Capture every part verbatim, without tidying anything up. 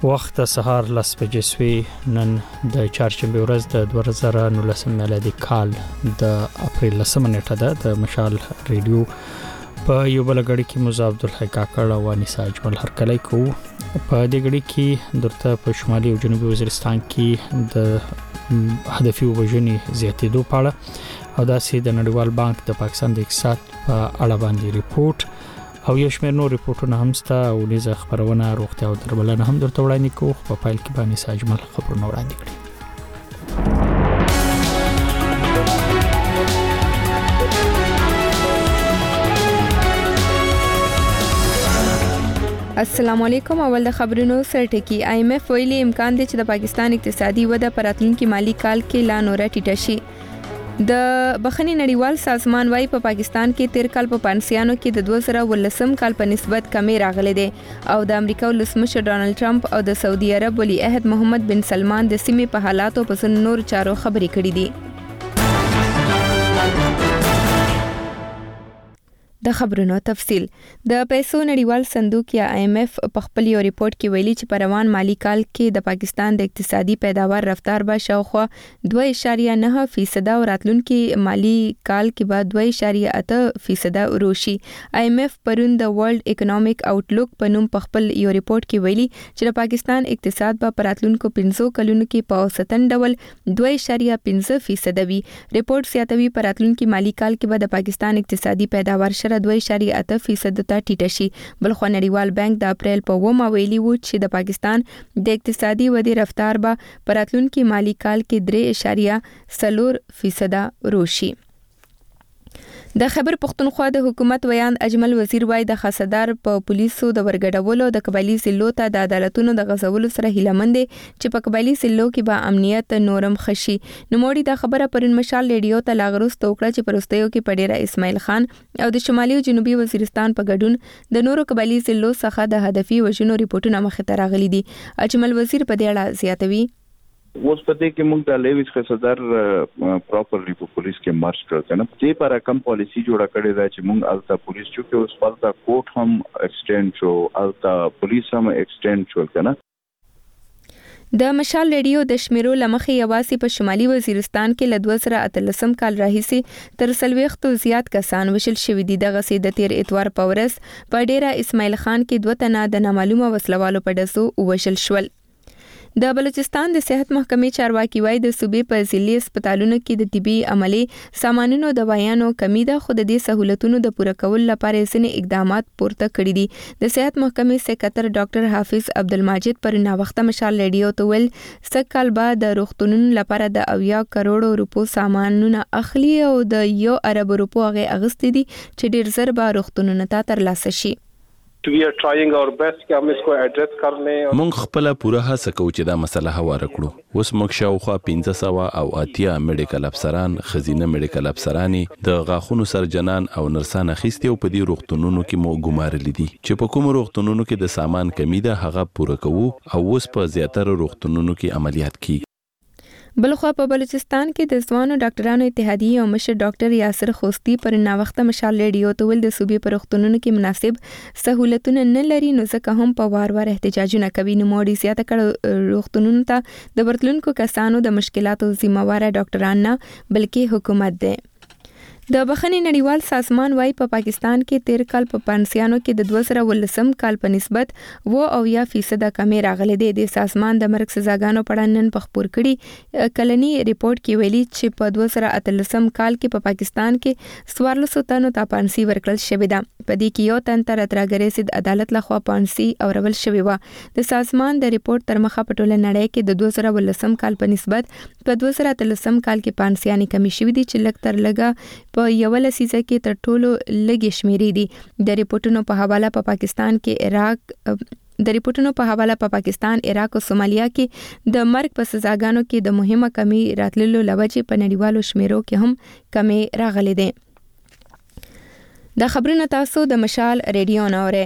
وخت سهار لس بجې سوي نن د چهارشنبه ورځ د دوه زره نولسم میلادي کال د اپریل لسمه نیټه ده. د مشال ریډیو په یو بل غړي کې موسی عبدالحی کاکړ او انیسا اجمل هرکلی کو. په دې غړي کې درته په شمالي او جنوبي وزیرستان کې د هدفي وژنې زیاتېدو په اړه او داسې د نړیوال بانک د پاکستان د اقتصاد په اړه باندې ریپورت او یو شمېر نور ریپورتونه هم ستا او نیزه خبرونه روغتیا او درملنه هم درته وړاندې کوو. په پایل کې باندې ساجمل خبرونه وړاندې کړي. السلام علیکم. اول د خبرونو سرټکی. آی ایم ایف ویلي امکان دی چې د پاکستان اقتصادي وده په راتلونکي مالی کال کې لا نوره ټیټه شي. د بخښنې نړیوال سازمان وايي په پاکستان کې تیر کال په پانسیانو کې د دوه زره ولسم کال په نسبت کمی راغلي دي او د امریکا ولسمشر ډانلډ ټرمپ او د سعودي عرب ولی عہد محمد بن سلمان د سیمې په حالاتو په نور چارو خبرې کړې دي. د خبرونو تفصیل. د پیسو نړیوال صندوق یا آی ایم ایف په خپل یو ریپورت کې ویلي چې په روان مالی کال کې د پاکستان د اقتصادي پیداوار رفتار به شاوخوا دوه اعشاریه نه فیصد او راتلونکي مالی کال کې به دوه اعشاریه اته فیصد وروشي. آی ایم ایف پرون د ورلد اکونومیک آوټلوک په نوم په خپل یو ریپورت کې ویلي چې د پاکستان اقتصاد به په راتلونکو پنځو کلونو کې په اوسطن ډول دوه اعشاریه پنځه فیصد وي. ریپورت زیاتوي په راتلونکي مالی کال کې به د پاکستان اقتصادي پیداوار دوه اعشاریه اته فیصد ته ټیټه شي. بلخو نړیوال بانک د اپریل په اوومه ویلي و چې د پاکستان د اقتصادي ودې رفتار به په راتلونکي مالی کال کې درې اعشاریه څلور فیصد وروشي. د خیبر پختونخوا د حکومت ویان اجمل وزیر وای د خاصدار په پولیسو د ورګډولو د قبایلی ضلعو ته د عدالتونو د غزولو سره هیلمند چې په قبایلی ضلعو کې به امنیت نورم خشي. نوموړي د خبره پرون مشال ریډیو ته لاغروس توکړه چې پرستیو کې پډیرا اسماعیل خان او د شمالي او جنوبي وزیرستان په ګډون د نورو قبایلی ضلعو څخه د هدفي وژنو ریپورتونه مخې ته راغلي دي. اجمل وزیر په دې اړه زیاتوي. اوس په دې کې موږ د لیویس خصدار پراپرلی په پولیس کې مرج کړو کنه. دې پر کم پالیسی جوړه کړې ده چې موږ التا پولیس چې اوس پالتا کوټ هم ایکسټند شو التا پولیس هم ایکسټند شو کنه. د مشال ریډیو د شمیرو لمخې یواسي په شمالي وزیرستان کې ل دوه زره اتلسم کال راهیسې تر سلويختو زیات کسان وشل شوي دي. دغه سي د تیر اتوار په ورځ په ډیرا اسماعیل خان کې دوه تنه د نامعلومه وسلوالو په ډزو وشل شول. د بلوچستان د صحت محکمې چارواکي وایي د صوبې په ضلعي هسپتالونو کې د طبي عملي سامانونو دوايانو کمی ده خو د دې سہولتونو د پوره کولو لپاره ځینې اقدامات پورته کړي دي. د صحت محکمې سکرټر ډاکټر حافظ عبدالماجد پر ناوخته مشال ریډیو ته ویل سکهال بعد د روغتونونو لپاره د اویا کروڑو روپو سامانونه اخلي او د یو ارب روپو هغه اغستې دي چې ډیر زر به روغتونونو ته ترلاسه شي. We are trying our best कि हम इसको एड्रेस कर लें. موږ خپل پوره هڅه کوو چې دا مسله هواره کړو. اوس موږ شاوخوا پنځه سوه او اتیا میډیکل افسران، خزینه میډیکل افسرانی، د غاښونو سرجنان او نرسان اخیستي او په دې روغتونونو کې مو ګمارلي دي چې په کوم روغتونونو کې د سامان کمی ده هغه پوره کوو او اوس په زیاتره روغتونونو کې عملیات کیږي. بلخوا په بلوچستان کې د ځوانو ډاکټرانو اتحادیې او مشر ډاکټر یاسر خوستی پر ناوخته مشال ریډیو ته ویل د صوبې پر روغتونونو کې مناسب سہولتونه نه لري نو ځکه هم په وار وار احتجاجونه کوي. نوموړي زیاته کړه روغتونونو ته د ورتلونکو کسانو د مشکلاتو ذمہواره ډاکټران نه بلکې حکومت دی. د بخښنې نړیوال سازمان وايي په پاکستان کې تیر کال په پانسیانو کې د دوه زره ولسم کال په نسبت و او یا فیصد کمی راغلي دي. د سازمان د مرګ سزاګانو په اړه نن په خبر کړي کلنی ریپورت کې ویلي چې په دوه زره اتلسم کال کې په پاکستان کې څوارلس تنو ته پانسي ورکړل شوې ده. په دې کې یو تن تر اتراګری سید عدالت لخوا پانسي او رول شوې و. د سازمان د ریپورت تر مخه په ټوله نړۍ کې د دوه زره ولسم کال په نسبت په دوه زره اتلسم کال کې پانسیانې کمی شوې دي چې لږ تر لږه په یو لسیزه کې تر ټولو لږ شمیرې دي. د ریپورتونو په حواله په پاکستان کې عراق د ریپورتونو په حواله په پاکستان، عراق او سومالیا کې د مرګ په سزاګانو کې د مهمه کمی راتللو لوجې په نړیوالو شمیرو کې هم کمی راغلي دي. د خبرونو تاسو د مشال ریډیو نوره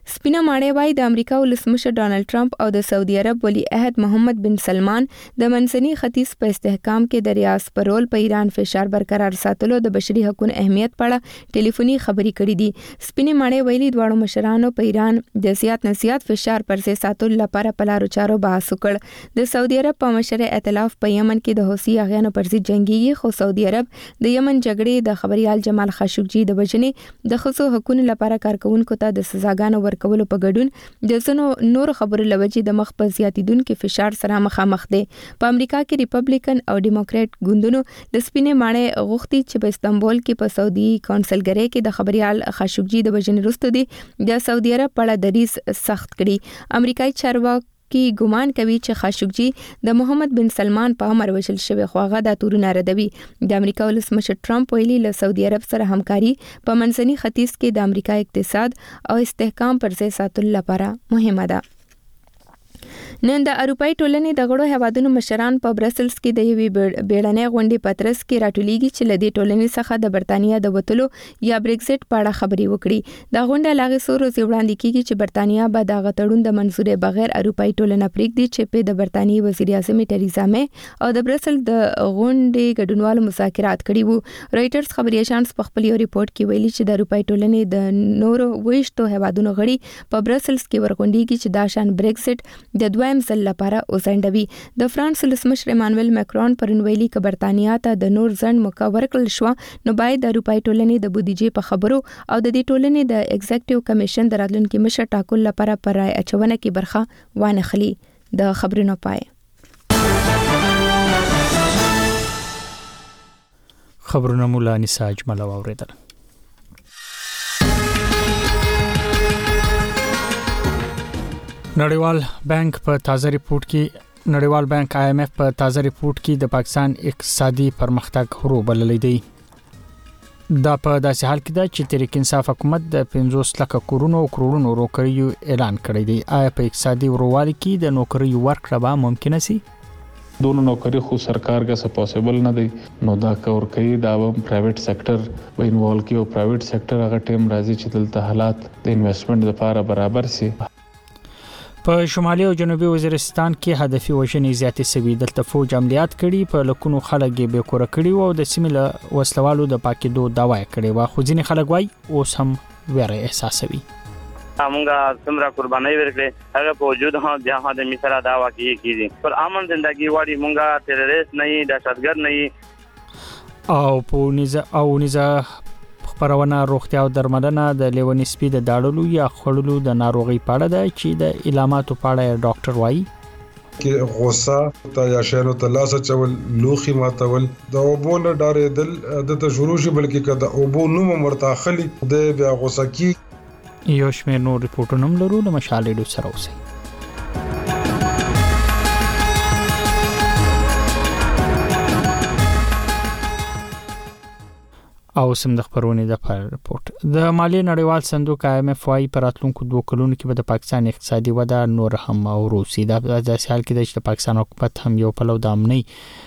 سپینه ماڼۍ وايي د امریکا ولسمشر ډانلډ ټرمپ او د سعودي عرب ولی عہد محمد بن سلمان د منځني ختیځ په استحکام کې د ریاض پرول په ایران فشار برقرار ساتلو د بشري حقوقو اهمیت په اړه ټلیفوني خبرې کړې دي. سپینه ماڼۍ ویلي دواړو مشرانو په ایران د زیات نه زیات فشار پر ځای ساتلو لپاره په لارو چارو بحث وکړ. د سعودي عرب په مشر ائتلاف په یمن کې د حوثي اغیانو پر ضد جنگيږي، خو سعودي عرب د یمن جګړې د خبريال جمال خاشقجي د وژنې د ښځو حقوقو لپاره کارکونکو ته د سزاګانو ورکولو په ګډون د زنو نور خبرو لوجې د مخ په زیاتیدونکو فشار سره مخامخ دي. په امریکا کې ریپبلیکن او ډیموکرات ګوندونو د سپینې ماڼۍ غوښتي چې په استانبول کې په سعودي کونسلګری کې د خبريال خاشقجي د وژنې وروسته دي د سعودي عرب په اړه دریځ سخت کړي. امریکایي چارواکي کی ګمان کوي چې خاشقجي د محمد بن سلمان په امر وشل شوی خو هغه د تورونه ردوي. د امریکا ولسمشر ټرمپ ویلي له سعودي عرب سره همکاري په منځني ختیځ کې د امریکا اقتصاد او استحکام پر ځای ساتلو لپاره مهمه ده. نن د اروپאי ټولنې د غړو هیوادونو مشران په برسلز کې د یوې بیړنۍ غونډې په ترڅ کې راټولېږي چې له دې ټولنې څخه د برتانیا د وتلو یا بریکزټ په اړه خبرې وکړي. دا غونډه لاغې څو ورځې وړاندې کیږي چې برتانیا به د غټړون د منزورې بغیر اروپאי ټولنه پریږدي چې په د برتانیې وزیر اعظم ټریزا مې او د برسل د غونډې ګډونوالو مذاکرات کړي وو. رائټرز خبري اژانس په خپل یو ریپورت کې ویلي چې د اروپאי ټولنې د نورو ویشتو هیوادونو غړي په برسلز کې ورغونډيږي چې دا شان بریکزټ د دویم ځل لپاره وزندوي. د فرانس ولسمشر ایمانوئل ماکرون پرون ویلي چې برتانیا ته د نور ځند موقع ورکړل شو نو باید د اروپאי ټولنې د بودیجې په خبرو او د دې ټولنې د ایگزیکټیو کمیشن د راتلونکي مشر ټاکلو لپاره پر رای اچونه کې برخه وانخلي. د خبرونو پای خبرونه مولا نساج ملو اوریدل. نړیوال بانک په تازه ریپورت کې نړیوال بانک آی ایم ایف په تازه ریپورت کې د پاکستان اقتصادي پرمختګ ورو بللی دی. دا په داسې حال کې ده چې تحریک انصاف حکومت د پنځوس لکه کورونو او کروڑونو روکریو اعلان کړی دی. آیا په اقتصادي ورووالي کې د نوکریو ورکړه به ممکن سي؟ دونوں نوکری خو سرکار کا سه پوسیبل نه دی نو دا کور کوي دا هم پرایویټ سېکټر به انوالو کی او پرایویټ سېکټر هغه ټیم راځي چې دلته حالات د انویسټمنٹ لپاره برابر سي. په شمالي او جنوبي وزیرستان کې هدفي وژنې زیاتې سوي. دلته فوج عملیات کړي، په لکونو خلک یې بې کوره کړي او د سیمې له وسلوالو د پاکېدو دعوا یې کړې وه، خو ځینې خلک وایي اوس هم ویره احساسوي. همونگا سمرا قربانی ورکړي هغه په وجود هم بیا هم د مثال دعوا کیږي پر امن زندگی واړي مونږه تیرریست نه دهشتګرد نه او په نيزه او نيزه خبرونه روغتیا او درملنه د لیونی سپي د داړلو یا خړلو د ناروغي پاړه ده چې د علاماتو پاړه ډاکټر وایي کې غوسه تا یا شهرو ته لاس چول لوخي ماتول د اوبو نه ډارېدل د ته شروع شي بلکې کده اوبو نوم مرتاخلي د بیا غوسه کی. یو شمېر نور ریپورټونه هم لرو له مشال ریډیو سره اوسئ. او سم د خبرونې د پر رپورت د مالی نړیوال صندوق آی ایم ایف وايي پر راتلونکو دوه کلونو کې به د پاکستان اقتصادي وده نور هم او روسي د داسې حال کې د پاکستان حکومت هم یو پلو د امني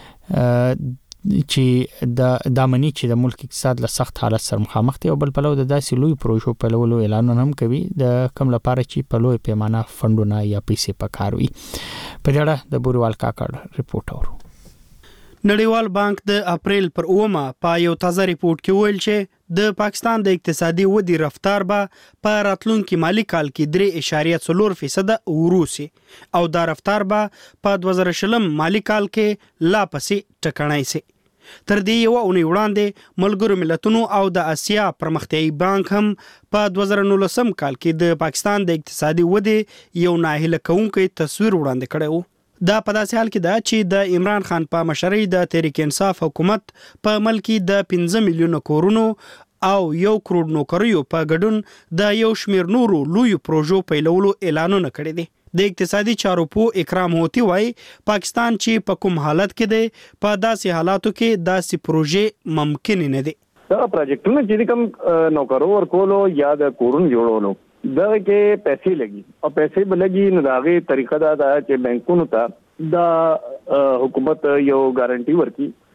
چې د دامني چې د ملک اقتصاد له سخت حالت سره مخامخ دی او بل پلو د داسې لوی پروژو په لولو اعلانونه هم کوي د کم لپاره چې په لوی پیمانه فندونه یا پیسې پکاروي. په دې اړه د بوریوال کاکړ رپورټ اورو. نړیوال بانک د اپریل پر اومه په یو تازه ریپورت کې ویل چې د پاکستان د اقتصادي ودې رفتار به په راتلونکي مالی کال کې درې اعشاریه څلور فیصد وروسي او دا رفتار به په دوه زره شلم مالی کال کې لا پسې ټکنای سي. تر دې یو اونۍ وړاندې ملګرو ملتونو او د اسیا پرمختیایي بانک هم په دوه زره نولسم کال کې د پاکستان د اقتصادي ودې یو ناهیله کوونکی تصویر وړاندې کړی و. دا په داسې حال کې ده چې د عمران خان په مشرۍ د تحریک انصاف حکومت په ملک د پنځه میلیونه کورونو او یو کروڑ نوکریو په ګډون د یو شمېر نورو لوی پروژو پیلولو اعلانونه کړي دي. د اقتصادي چارو په اکرام هوتی وای پاکستان چې په کوم حالت کې دی په داسې حالاتو کې داسې پروژې ممکن نه دي. دا پروجیکټونه چې کوم نوکرو ورکولو یا د کورونو جوړولو دا کې پیسې لګي او پیسې بلګي نو داغه طریقه دا ده چې بانکونو ته د حکومت یو ګارانټي ورکي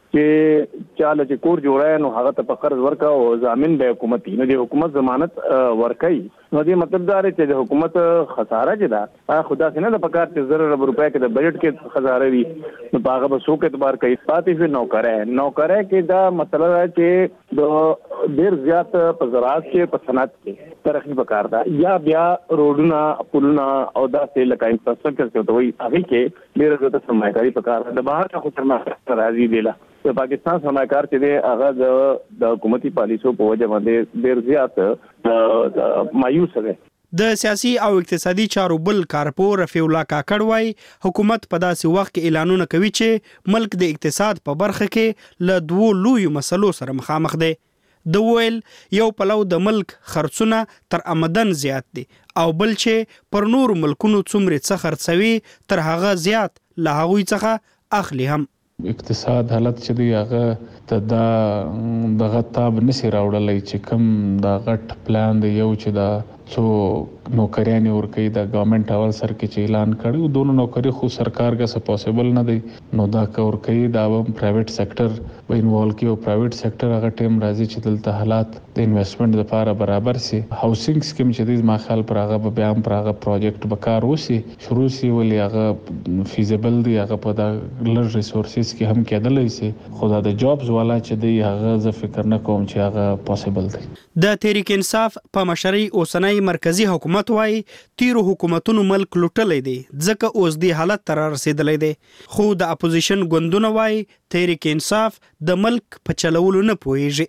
چې چاله چې کور جوړای نو هغه ته په قرض ورکا او ضامن به حکومت نو د حکومت ضمانت ورکړي. نو دې مطلب دا دی چې د حکومت خساره چې دا خدا څنګه د پکار چې زر روپیا کې د بجټ کې خساره وي نو هغه به څوک اعتبار کوي. پاتې فیر نوکرای نوکرای کې دا مسله ده چې د ډیر زیات په زراعت کې په صنعت کې ترقی پکار ده یا بیا روډونه پلونه او دا څه لکه انفراستراکچر څه ته وایي هغه کې ډیر زیات سرمایه‌کاري پکار ده. د بهر څخه سرمایه راځي دیلا د پاکستان سرمایه‌کار چې دی هغه د حکومتي پالیسو په وجه باندې ډیر زیات مایوس دی. د سیاسي او اقتصادي چارو بل کارپور رفیع الله کاکړ وايي حکومت په داسې وخت کې اعلانونه کوي چې ملک د اقتصاد په برخه کې له دوو لویو مسلو سره مخامخ دی. د ویل یو پلو د ملک خرڅونه تر آمدن زیات دي او بل چې پر نور ملکونو څومره څه خرڅوي تر هغه زیات له هغوی څخه اخلي هم. اقتصاد حالت چې دی هغه ته دا دغه تاب نسی راوړلی چې کوم دا غټ پلان دی یو چې دا څو نوکریانې ورکوي د ګورنمنټ اول سر کې چې اعلان کړی دونو نوکری خو سرکار کا څه پاسبل نه دی نو دا کور کوي دا پرایویټ سېکټر به انوالو کوي او پرایویټ سېکټر هغه ټیم راځي چې دلته حالات د انویسټمنټ لپاره برابر سي. هاوسینګ سکیم چې دی ما خیال پر هغه بیا هم پر هغه پروجیکټ وکړ وسی شروع سی ولې هغه فیزیبل دی هغه په دا لږ ریسورسز کې هم کېدلی سي خو دا د جابز والا چې دی هغه زه فکر نه کوم چې هغه پاسبل دی. د تحریک انصاف په مشرۍ اوسنۍ مرکزی حکومت وايي تیرو حکومتونو ملک لوټلې دي ځکه اوس دی حالت تر رسیدلې دي خو د اپوزیشن ګوندونه وايي تحریک انصاف د ملک په چلولو نه پوهیږي.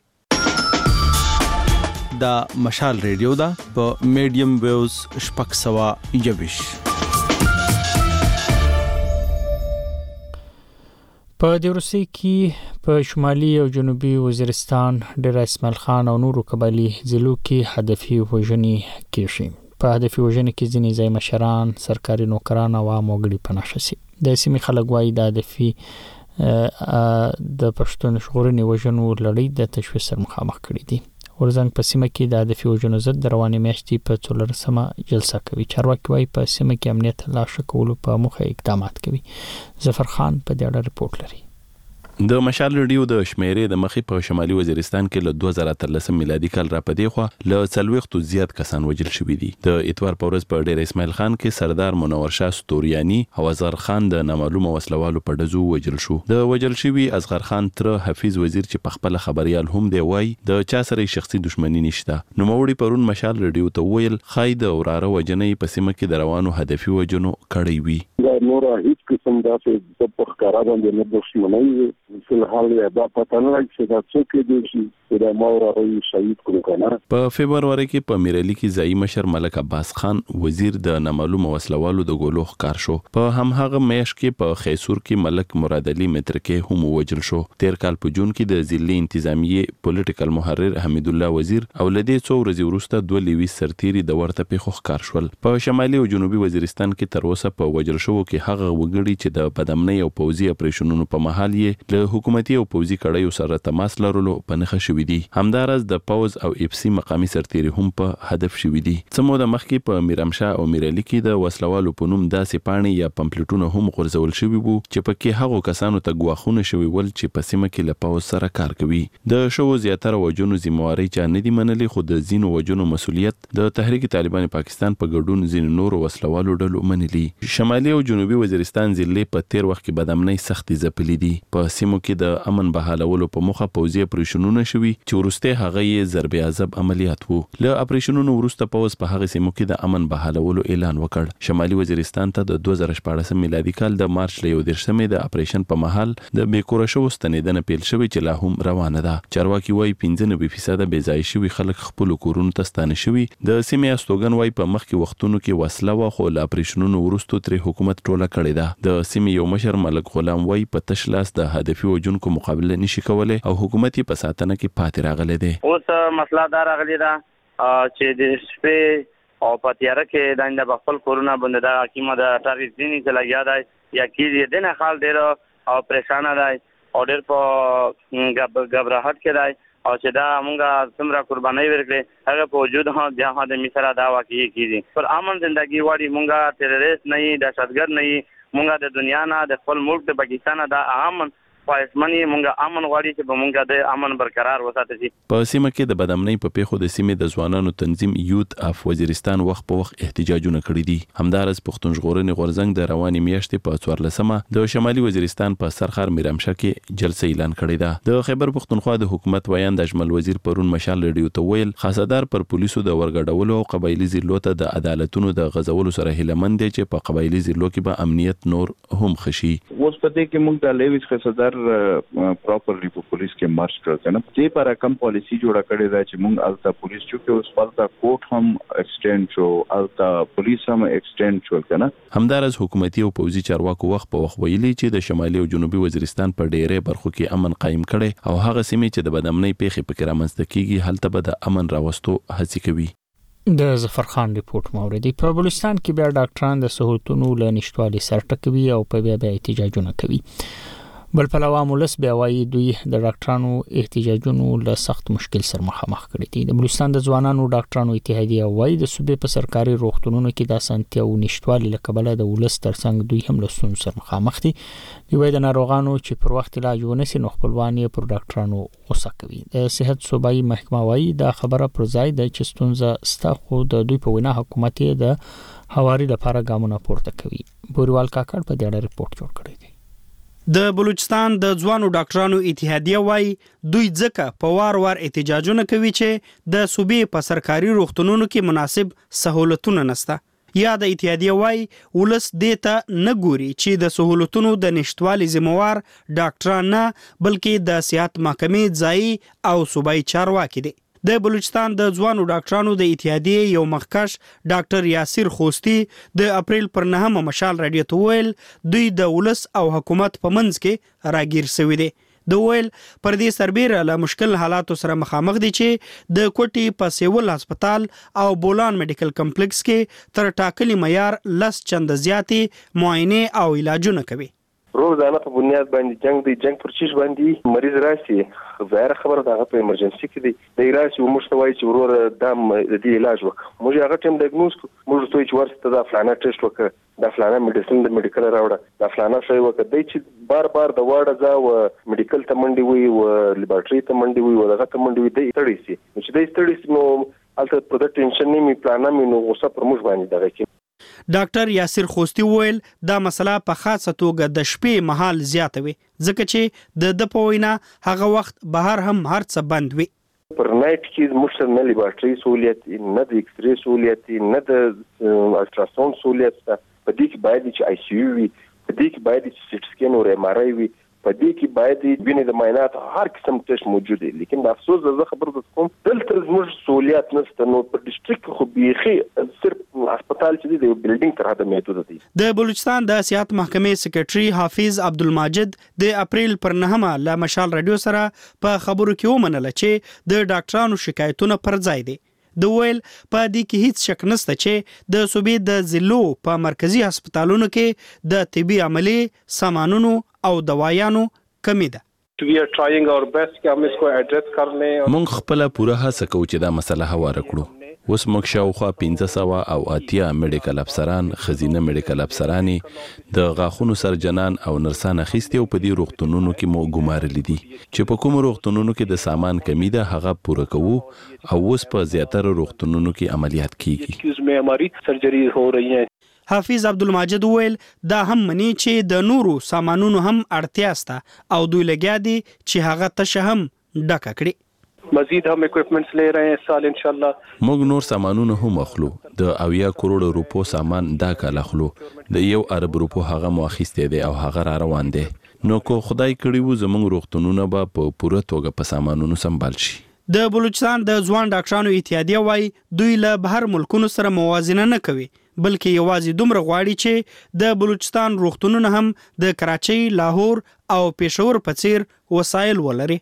دا مشال ریډیو دا په میډیم ویوز شپږ سوه یوویش. په د روسیې کې په شمالي او جنوبي وزیرستان ډېر اسماعیل خان او نورو قبایلی ضلعو کې هدفي وژنې کیږي. په هدفي وژنې کې ځینې ځای مشران سرکاري نوکران او عام وګړي پناه شوي. د سیمې خلک وایي د هدفي د پښتون ژغورنې وژنو لړۍ د تشویش سره مخامخ کړي دي. ورزنګ په سیمه کې د هدفي وژنو ضد د روانې میاشتې په څلورمه جلسه کوي. چارواکي وایي په سیمه کې امنیت لا ښه کولو په موخه اقدامات کوي. ظفر خان په دې اړه رپورټ لري. د مشال ریډیو د شمیرې د مخې په شمالي وزیرستان کې له دوه زره اتلسم میلادي کال را پدې خو له څلوېښتو زیات کسان وژل شوي دي. د اتوار په ورځ په ډېر اسماعیل خان کې سردار منور شاه ستوریانی او اصغر خان د نامعلومه وسلوالو په ډزو وژل شو. د وژل شوي اصغر خان تر حفیظ وزیر چې په خپل خبريال هم دی وای د چا سره شخصي دښمنی نشته. نو موړي پرون مشال ریډیو ته ویل خای د وراره وجنې په سیمه کې د روانو هدفي وجنو کړی وی. دا نور هیڅ قسم داسې د پخکارا باندې نه دښمنۍ فل حال دا پته نه لګي چې دا څوک دی چې دا مور او شهید کړو کنه. په فبرवरी کې په میرلی کې ځای مشر ملک عباس خان وزیر د نامعلومه وسلوالو د ګولو ښکار شو. په همهغه میش کې په خیسور کې ملک مراد علي مترکه هم وجل شو. تیر کال په جون کې د ضلع انتظامیه پولیټیکل محرر حمید الله وزیر او لدې څو ورځې وروسته دوه لیوي سرتيري د ورته په ښکار شول. په شمالي او جنوبي وزیرستان کې تر اوسه په وجل شو کې هغه وګړي چې د بدامنۍ او پوزي اپریشنونو په محل یې له حکومتي او پوزي کړایو سره تماس لرلو په نخښه شوې دي. همدارس د پوز او اپسی مقامي سرتيري هم په هدف شوې دي. سمو د مخکې په میرمشاه او میرلی کې د وسلوالو په نوم داسې پاڼې یا پمفلټونه هم غورځول شوي وو چې پکې هغو کسانو ته ګواښونه شوي ول چې په سیمه کې له پوز سره کار کوي. د شو زیاتره وجونو ذمہواری چا نه دي منلي خو د زینو وجونو مسولیت د تحریک طالبان پاکستان په ګډون زین نورو وسلوالو ډلو منلي. شمالي او جنوبي وزیرستان ضلع په تیر وخت کې بدامنۍ سختي ځپلې دي. په سیمو کې د امن بحالولو په مخه پوزي اپریشنونه شوي چې ورسته هغه یې ضرب عذاب عملیات وو. له اپریشنونو ورسته پوز په هغه سیمو کې د امن بحالولو اعلان وکړ. شمالي وزیرستان ته د دوه زره شپاړسم میلادي کال د مارچ له یو دیرشمې د اپریشن په محل د بیکوره شو ستنیدنه پیل شوی چې لا هم روانه ده. چارواکي وایي پنځه نوي فیصد بې ځای شوي خلک خپل کورونو ته ستانه شوي. د سیمې استوګن وایي په مخ کې وختونو کې وسله و خو له اپریشنونو ورسته تر حکومت ټوله کړې ده. د سیمې یو مشر ملک غلام وایي په تشلاس د هدفي وجونکو مقابله نشي کولای او حکومت یې په ساتنه کې پاتې راغلی دی. اوس مسله دا راغلی ده چې د شپې او په تیاره کې د د خپل کورونه باندې د حکیمه د ټاریخ دیني چې لګیا دی یا کې دې نه حال ډېر او پریشان دی او ډېر په غبرهټ کې دی او چې دا موږ څومره قربانۍ ورکړې هغه په وجود هم بیا هم د مصر دا واقعي کیږي. پر امن زندگی واړي موږ تیرریست نه یې دهشتګرد نه یې موږ د دنیا نه د خپل ملک د پاکستان د امن خواهشمنې مونږ امن غواړي چې مونږ د امن برقرار وساتو شي. په سیمه کې د بدامنۍ په پیښو د سیمې د ځوانانو تنظیم یوت اف وزیرستان وخت په وخت احتجاجونه کړي دي. همدارس پښتون ژغورنې غورځنګ د روانې میاشتې په څوارلسمه د شمالي وزیرستان په سرخار میرامشه کې جلسه اعلان کړې ده. د خیبر پښتونخوا د حکومت ویاند اجمل وزیر پرون مشال ریډیو ته ویل خاصدار پر پولیسو د ورګډولو او قبایلی ضلعو ته د عدالتونو د غزولو سره هیلمند دي چې په قبایلی ضلعو کې به امنیت نور هم خشي. اوس په دې کې موږ د لیویس خاصدار پراپرلی په پولیس کې مرج کړل نه دې پر کوم پالیسی جوړه کړې ده چې موږ التا پولیس چې اوس پالتا کوټ هم ایکسټند شو التا پولیس هم ایکسټند شو کنه. همدارس حکومتي او پوځي چارواکو وخت په وخت ویلي چې د شمالي او جنوبي وزیرستان په ډېرې برخو کې امن قائم کړي او هغه سیمې چې د بدامنۍ پیښې پکې رامنځته کیږي هلته به د امن راوستو هڅې کوي. د ظفر خان ریپورت موردی په بلوچستان کې بیا ډاکټران د سہولتونو له نشټوالي سر ټکوي او په بیا بیا احتجاجونه کوي. بل په علاوه مولس بیا وايي دوی د ډاکټرانو احتجاجونو له سخت مشکل سره مخامخ کړي دي. د بلوچستان د ځوانانو ډاکټرانو اتحادیه وايي د صوبې په سرکاري روغتونونو کې د اسانتیا او نشټوالي له کبله د ولس ترڅنګ دوی هم له ستونزو سره مخامخ دي. دوی د ناروغانو چې پر وخت علاج ونشي نو خپلوان یې پر ډاکټرانو غوسه کوي. د صحت صوبایي محکمه وايي دا خبره پر ځای د چې ستونزه ستا خو د دوی په وینا حکومت یې د هواري لپاره ګامونه پورته کوي. بوریوال کاکړ په دې اړه ریپورت جوړ کړی دی. د بلوچستان د ځوانو ډاکټرانو اتحادیه وايي دوی ځکه په وار وار احتجاجونه کوي چې د صوبې په سرکاري روغتونونو کې مناسب سہولتونه نشته. یا د اتحادیه وايي ولس دې ته نه ګوري چې د سہولتونو د نشټوالي ذمہوار ډاکټران نه بلکې د صحت محکمې ځایي او صوبایي چارواکي دي. د بلوچستان د ځوانو ډاکټرانو د اتحادیه یو مخکش ډاکټر یاسر خوستی د اپریل پر نهمه مشال رادیو ته ویل دوی د ولس او حکومت په منځ کې راګیر شوی دي. د ویل پر دې سربېره له مشکل حالاتو سره مخامخ دي چې د کوټي په سیول هسپتال او بولان میډیکل کمپلیکس کې تر ټاکلي معیار لس چنده زیاتې معاینه او علاجونه کوي. روزانه په بنیاد باندې جنگ دی جنگ پر چیش باندې مریض راشي ظاهر خبره ده په ایمرجنسي کې دی د راشي موږ ته وایي چې ورور دم د دې علاج وکړه موږ هغه ټیم ډایګنوز موږ ته چې ورسته دا فلانه ټیسټ وکړه دا فلانه میډیسن د میډیکل راوړه دا فلانه شی وکړه د چې بار بار د واړه ځا او میډیکل ته منډي وي او لیبارټري ته منډي وي او دغه ته منډي وي د تړي سي چې د تړي نو البته په دې ټینشن نه می پلان نه نو غوسه پر موږ باندې دغه کې. ډاکټر یاسر خوستی ویل دا مسله په خاصه توګه د شپې مهال زیاته وي ځکه چې د د پوینا هغه وخت بهر هم هر څه بند وي. پر نایټ کې موږ نه لیبارټري سہولیت نه د ایکس ری سہولیت نه د الټراساوند سہولیت په دې کې باید چې آی سی یو وي په دې کې باید چې سټ سکین او ایم آر آی وي په دې کې باید وینې د معاینات هر قسم ټیسټ موجود دي. لیکن د افسوس زه خبره کوم دلته زموږ سہولیت نشته نو په ډیسټریکټ خو بيخي صرف هسپتال چې دی د بلډینګ تر حد محدود دي. د بلوچستان د صحت محکمې سکریټري حافظ عبدالماجد د اپریل پر نهمه له مشال رادیو سره په خبرو کې ومنله چې د ډاکټرانو شکایتونه پر ځای دي. د ویل په دې کې هیڅ شک نشته چې د صوبې د ضلعو په مرکزی هسپتالونو کې د طبي عملي سامانونو او دوايانو کمی ده. we are trying our best چې موږ اسکو اډریس کرنے موږ خپل پوره هڅه کوو چې دا مسله هواره کړو. اوس موږ شاوخوا پنځه سوه او اتیا میډیکل افسران خزینه میډیکل افسرانی د غاخونو سرجنان او نرسان اخیستي او په دې روغتونونو کې مو ګمارلي دي چې په کوم روغتونونو کې د سامان کمی ده هغه پوره کوو او اوس په زیاتره روغتونونو کې عملیات کیږي. ایکسکیوز می ہماری سرجری هو رہی ہیں. حافظ عبدالماجد ویل دا هم منی چې د نورو سامانونو هم اړتیا سته او دوی لګیا دي چې هغه تشه هم ډکه کړي. مزید هم اکوپمنټس لے رہے ہیں سال ان شاء الله. موږ نور سامانونه هم اخلو د اویا کروڑ روپو سامان دا کال اخلو د یو ارب روپو هغه مو اخیسته دي او هغه را روان دي نو کو خدای کړي وو زموږ روغتونونه به په پوره توګه په سامانونو سمبال شي. د بلوچستان د ځوان ډاکټرانو اتحادیه وايي دوی له بهر ملکونو سره موازنه نه کوي بلکې یوازې دومره غواړي چې د بلوچستان روغتونونه هم د کراچۍ، لاهور او پېښور په څیر وسایل ولري.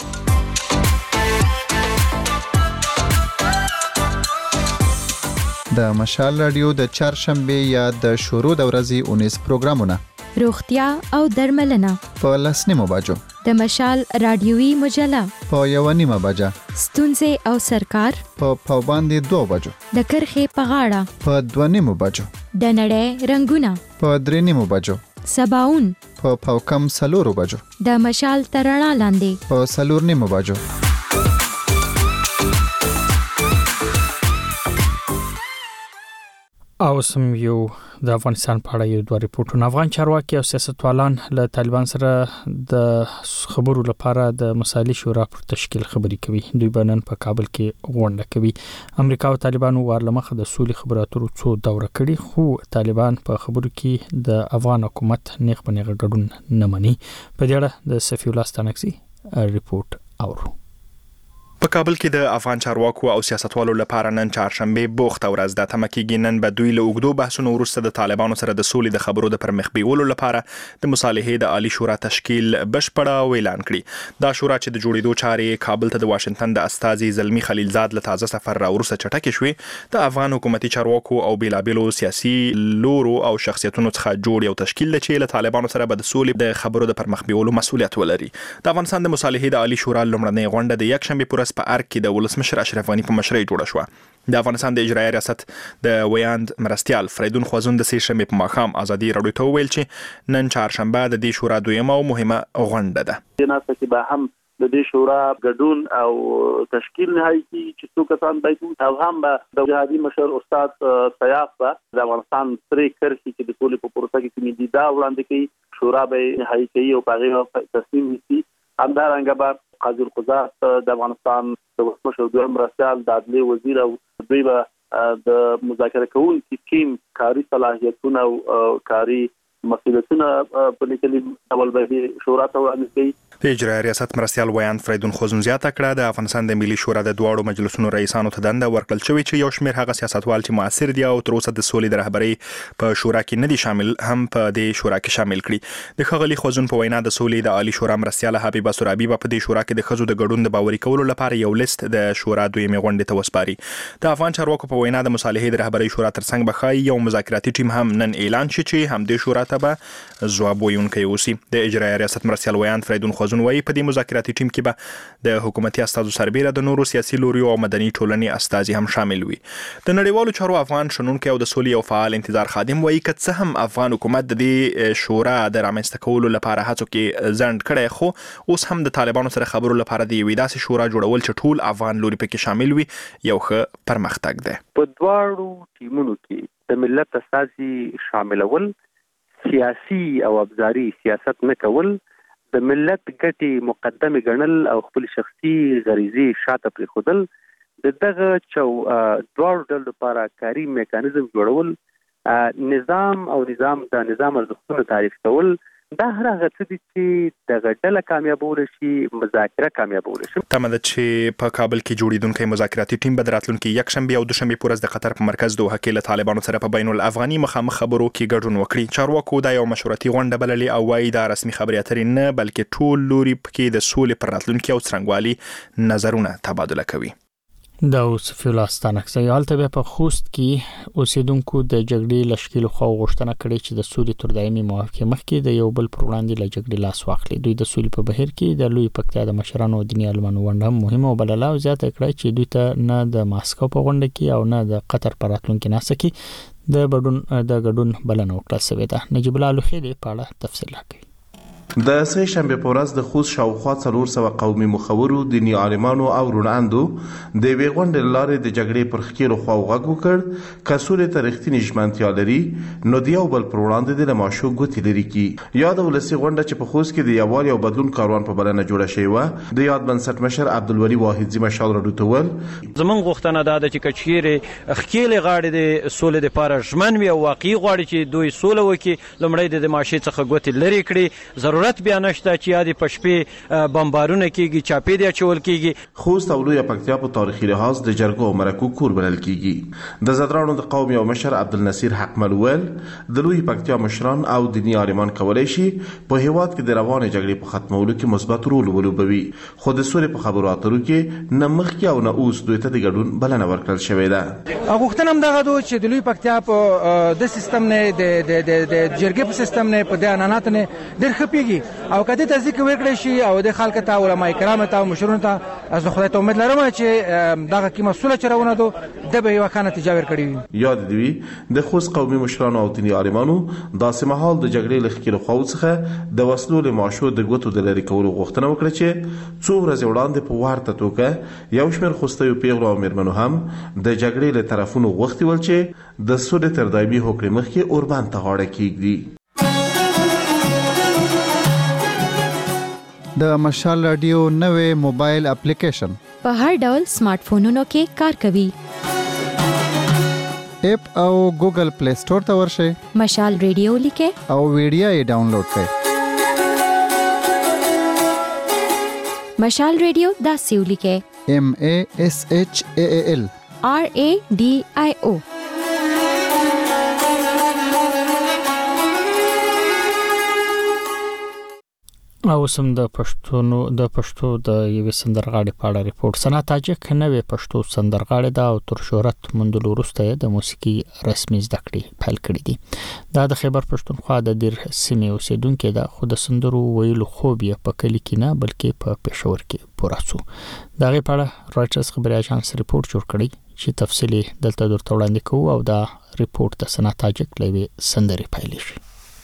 د مشال رادیو د چهارشنبه یا د شروع د ورځې اونیس پروګرامونه روغتیا او درملنه په لسنیمو بجو د مشال رادیوي مجله په یو نیمه بجه ستونزې او سرکار په پاوباندې دوه بجو د کرخې په غاړه په دوه نیمو بجو د نړۍ رنگونه په درې نیمو بجو سباون په پاوکم سلورو بجو، د مشال ترڼا لاندې په سلور نیمو بجو. او سم یو د افغانستان په اړه یو دوه ریپورتونه. افغان چارواکي او سیاستوالان له طالبان سره د خبرو لپاره د مسالې شورا پر تشکیل خبري کوي. دوی بنن په کابل کې غونډه کوي. امریکا او طالبان ورلمخه د سولې خبرو اترو څو دوره کړي، خو طالبان په خبرو کې د افغان حکومت نیغ بنغه ګډون نه مني. په دې اړه د صفی الله ستانکسي ریپورت اورو. په کابل کې د افغان چارواکو او سیاستوالو لپاره نن چهارشنبه بوخته ورځ ده. تمه کېږي نن به دوی له اوږدو بحثونو وروسته د طالبانو سره د سولې د خبرو د پرمخ بیولو لپاره د مصالحې د عالی شورا تشکیل بشپړه اعلان کړي. دا شورا چې د جوړېدو چارې کابل ته د واشنگټن د استازي زلمی خلیلزاد له تازه سفر را وروسته چټکې شوې، د افغان حکومتي چارواکو او بیلابیلو سیاسي لورو او شخصیتونو څخه جوړ یو تشکیل دی چې له طالبانو سره به د سولې د خبرو د پرمخ بیولو مسؤلیت ولري. د افغانستان د مصالحې د عالی شورا لومړنۍ غونډه د یکشنبه په ورځ په ارګ کې د ولسمشر اشرف غني په مشرۍ جوړه شوه. د افغانستان د اجرایي ریاست د ویاند مرستیال فریدون خوازون د سې شنبه په ماښام ازادي راډیو ته ویل چې نن چهارشنبه د دې شورا دویمه او مهمه غونډه ده. د ناسته کې به هم د دې شورا ګډون او تشکیل نهایی کی چې څو کسان باید او هم به د جهادي مشر استاد سیاف به د افغانستان سره کرخي چې د ټولو په پروسه کې کمی دي دا وړاندې کوي. شورا به نهایی کوي او په هغه تصمیم نیسي. همدارنګه به قاضي القضات د افغانستان د ولسمشر دویم مرستیال د عدلیې وزیر او دوی به د مذاکره کوونکي ټیم کاري صلاحیتونه او کاري مسؤلیتونه په لیکلي ډول به شورا ته وړاندې کوي. د اجرایي ریاست مرستیال ویاند فریدون خوزون زیاته کړه د افغانستان د ملي شورا د دواړو مجلسونو رئیسانو ته دنده ورکړل شوې چې یو شمېر هغه سیاستوال چې معاصر دي او تر اوسه د سولې د رهبرۍ په شورا کې نه دي شامل هم په دې شورا کې شامل کړي. د ښاغلي خوزون په وینا د سولې د عالی شورا مرستیال حبیبه سرابي په دې شورا کې د ښځو د ګډون د باوري کولو لپاره یو لیست د شورا دویمه غونډې ته وسپاري. د افغان چارواکو په وینا د مصالحې د رهبرۍ شورا ترڅنګ بخای یو مذاکراتي ټیم هم نن اعلان شي چې هم د شورا ته به ځواب ویونکی اوسي. د اجرایي ریاست مرستیال ویاند فریدون خوزون وايي په دې مذاکراتي ټیم کې به د حکومتي استازو سربېره د نورو سیاسي لوریو او مدني ټولنې استازي هم شامل وي. د نړیوالو چارو افغان شنونکي او د سولې او فعال انتظار خادم وايي که څه هم افغان حکومت د دې شورا د رامنځته کولو لپاره هڅو کې ځنډ کړی، خو اوس هم د طالبانو سره خبرو لپاره د یوې داسې شورا جوړول چې ټول افغان لوري پکې شامل وي یو ښه پرمختګ دی. په دواړو ټیمونو کې د ملت استازي شاملول، سیاسي او ابزاري سیاست نه کول، د ملت ګټې مقدمه ګڼل او خپل شخصي غریزي شاته پرېښودل، د دغه چو دواړو ډلو لپاره کاري میکانیزم جوړول، نظام او نظام د نظام ارزښتونه تعریف کول، دا هر هغه څه دي چې دغه ډله کامیابول شي، مذاکره کامیابول شي. تمه ده چې په کابل کې جوړیدونکي مذاکراتي ټیم به د راتلونکي یکشنبه او دوشنبه په ورځ د قطر په مرکز دوحه کې له طالبانو سره په بین الافغاني مخامخ خبرو کې ګډون وکړي. چارواکو دا یو مشورتي غونډه بللې او وايي دا رسمي خبرې اترې نه بلکې ټول لوري پکې د سولې پر راتلونکي او څرنګوالي نظرونه تبادله کوي. دا صفی الله ستانکسي حالته به په خوست کې اوسیدونکو د جګړې لشکیل خو غوښتنه کړې چې د سولې تر دایمي موافقه مخکې د یو بل پر وړاندې له جګړې لاس واخلي. دوی د سولې په بهیر کې د لوی پکتیا د مشرانو او دیني عالمانو غونډه هم مهمه وبلله او زیاته کړه چې دوی ته نه د ماسکو په غونډه کې او نه د قطر په راتلونکي ناسه کې د بدون د ګډون بلنه وکړه شوې ده. نجیب الله لوخي په اړه تفصیل راکوي. د سه شنبه په ورځ د خوست شاوخوا څلور سوه قومي مخورو، دیني عالمانو او روڼاندو د یوې غونډې لارې د جګړې پر ښکېلو خواو غږ وکړ که سولې ته رښتینې ژمنتیا لري نو د یو بل پر وړاندې د له ماشو ګوتې لرې کړي. یاده ولسي غونډه چې په خوست کې د یووالي او بدلون کاروان په بلنه جوړه شوې وه، د یاد بنسټ مشر عبدالولي واحدزي مشال راډیو ته ویل زموږ غوښتنه دا ده چې که چیرې ښکېلې غاړې د سولې دپاره ژمن وي او واقعي غواړي چې دوی سوله وکړي، لومړی د ماشې څخه ګوتې لرې کړي. ضرورت بیا نشته چې یادې په شپې بمبارونه کېږي، چاپې دې اچول کېږي. خوست او لویه پکتیا په تاریخي لحاظ د جرګو او مرکو کور بلل کېږي. د زدرانو د قوم یو مشر عبدالنصیر حقمل ویل د لویې پکتیا مشران او دیني عالمان کولی شي په هیواد کې د روانې جګړې په ختمولو کې مثبت رول ولوبوي، خو د سولې په خبرو اترو کې نه مخکې او نه اوس دوی ته د ګډون بلنه ورکړل شوې ده. غوښتنه هم دغه ده چې د لویې پکتیا په د سیستم نه د جرګې په سیستم نه په دې عنعناتو نه ډېر ښه کیږي او کدی تصدیق وکړي شي او د خلک ته علماء کرام ته او مشرون ته از خدای ته امید لرم چې دغه کی مسؤل چرونه دو د به یو خانه تجاور کړي. یاد دی د خوست قومي مشرانو او دیني عالمانو داسې مهال د جګړې لخکې له خو څخه د وسلو له ماشو د ګوتو د لری کولو غوښتنه وکړه چې څو ورځې وړاندې په ورته توګه یو شمېر خوستیو پیغلو او میرمنو هم د جګړې له طرفونو غوښتي ول چې د سود تر دایمي حکومت مخکې اوربان ته غاړه کیږدي. د مشال رادیو نوې موبایل اپلیکیشن په هر ډول سمارټ فونونو کې کار کوي. اپ او ګوګل پلی سٹور ته ورشئ، مشال ریډیو لیکئ او ویډیو یې ډاونلوډ کړئ. مشال ریډیو داسې ولیکئ: M A S H A A L R A D I O. او سم د پښتونو د پښتو د یوې سندرغاړي په اړه ریپورت. سنا تاجک نوې پښتو سندرغاړي دا او تر شهرت موندلو وروسته د موسیقي رسمي زده کړې پیل کړې دي. دا د خیبر پښتونخوا د دیر سیمې اوسیدونکو د خود سندرو ویلو خوب یې په کلی کې نه بلکې په پېښور کې پوره سو. دا غي په اړه راټرز خبري اژانس ریپورت جوړ کړی چې تفصیلی دلته درته وړاندې کوو او دا ریپورت د سنا تاجک لوي سندري پیل شي.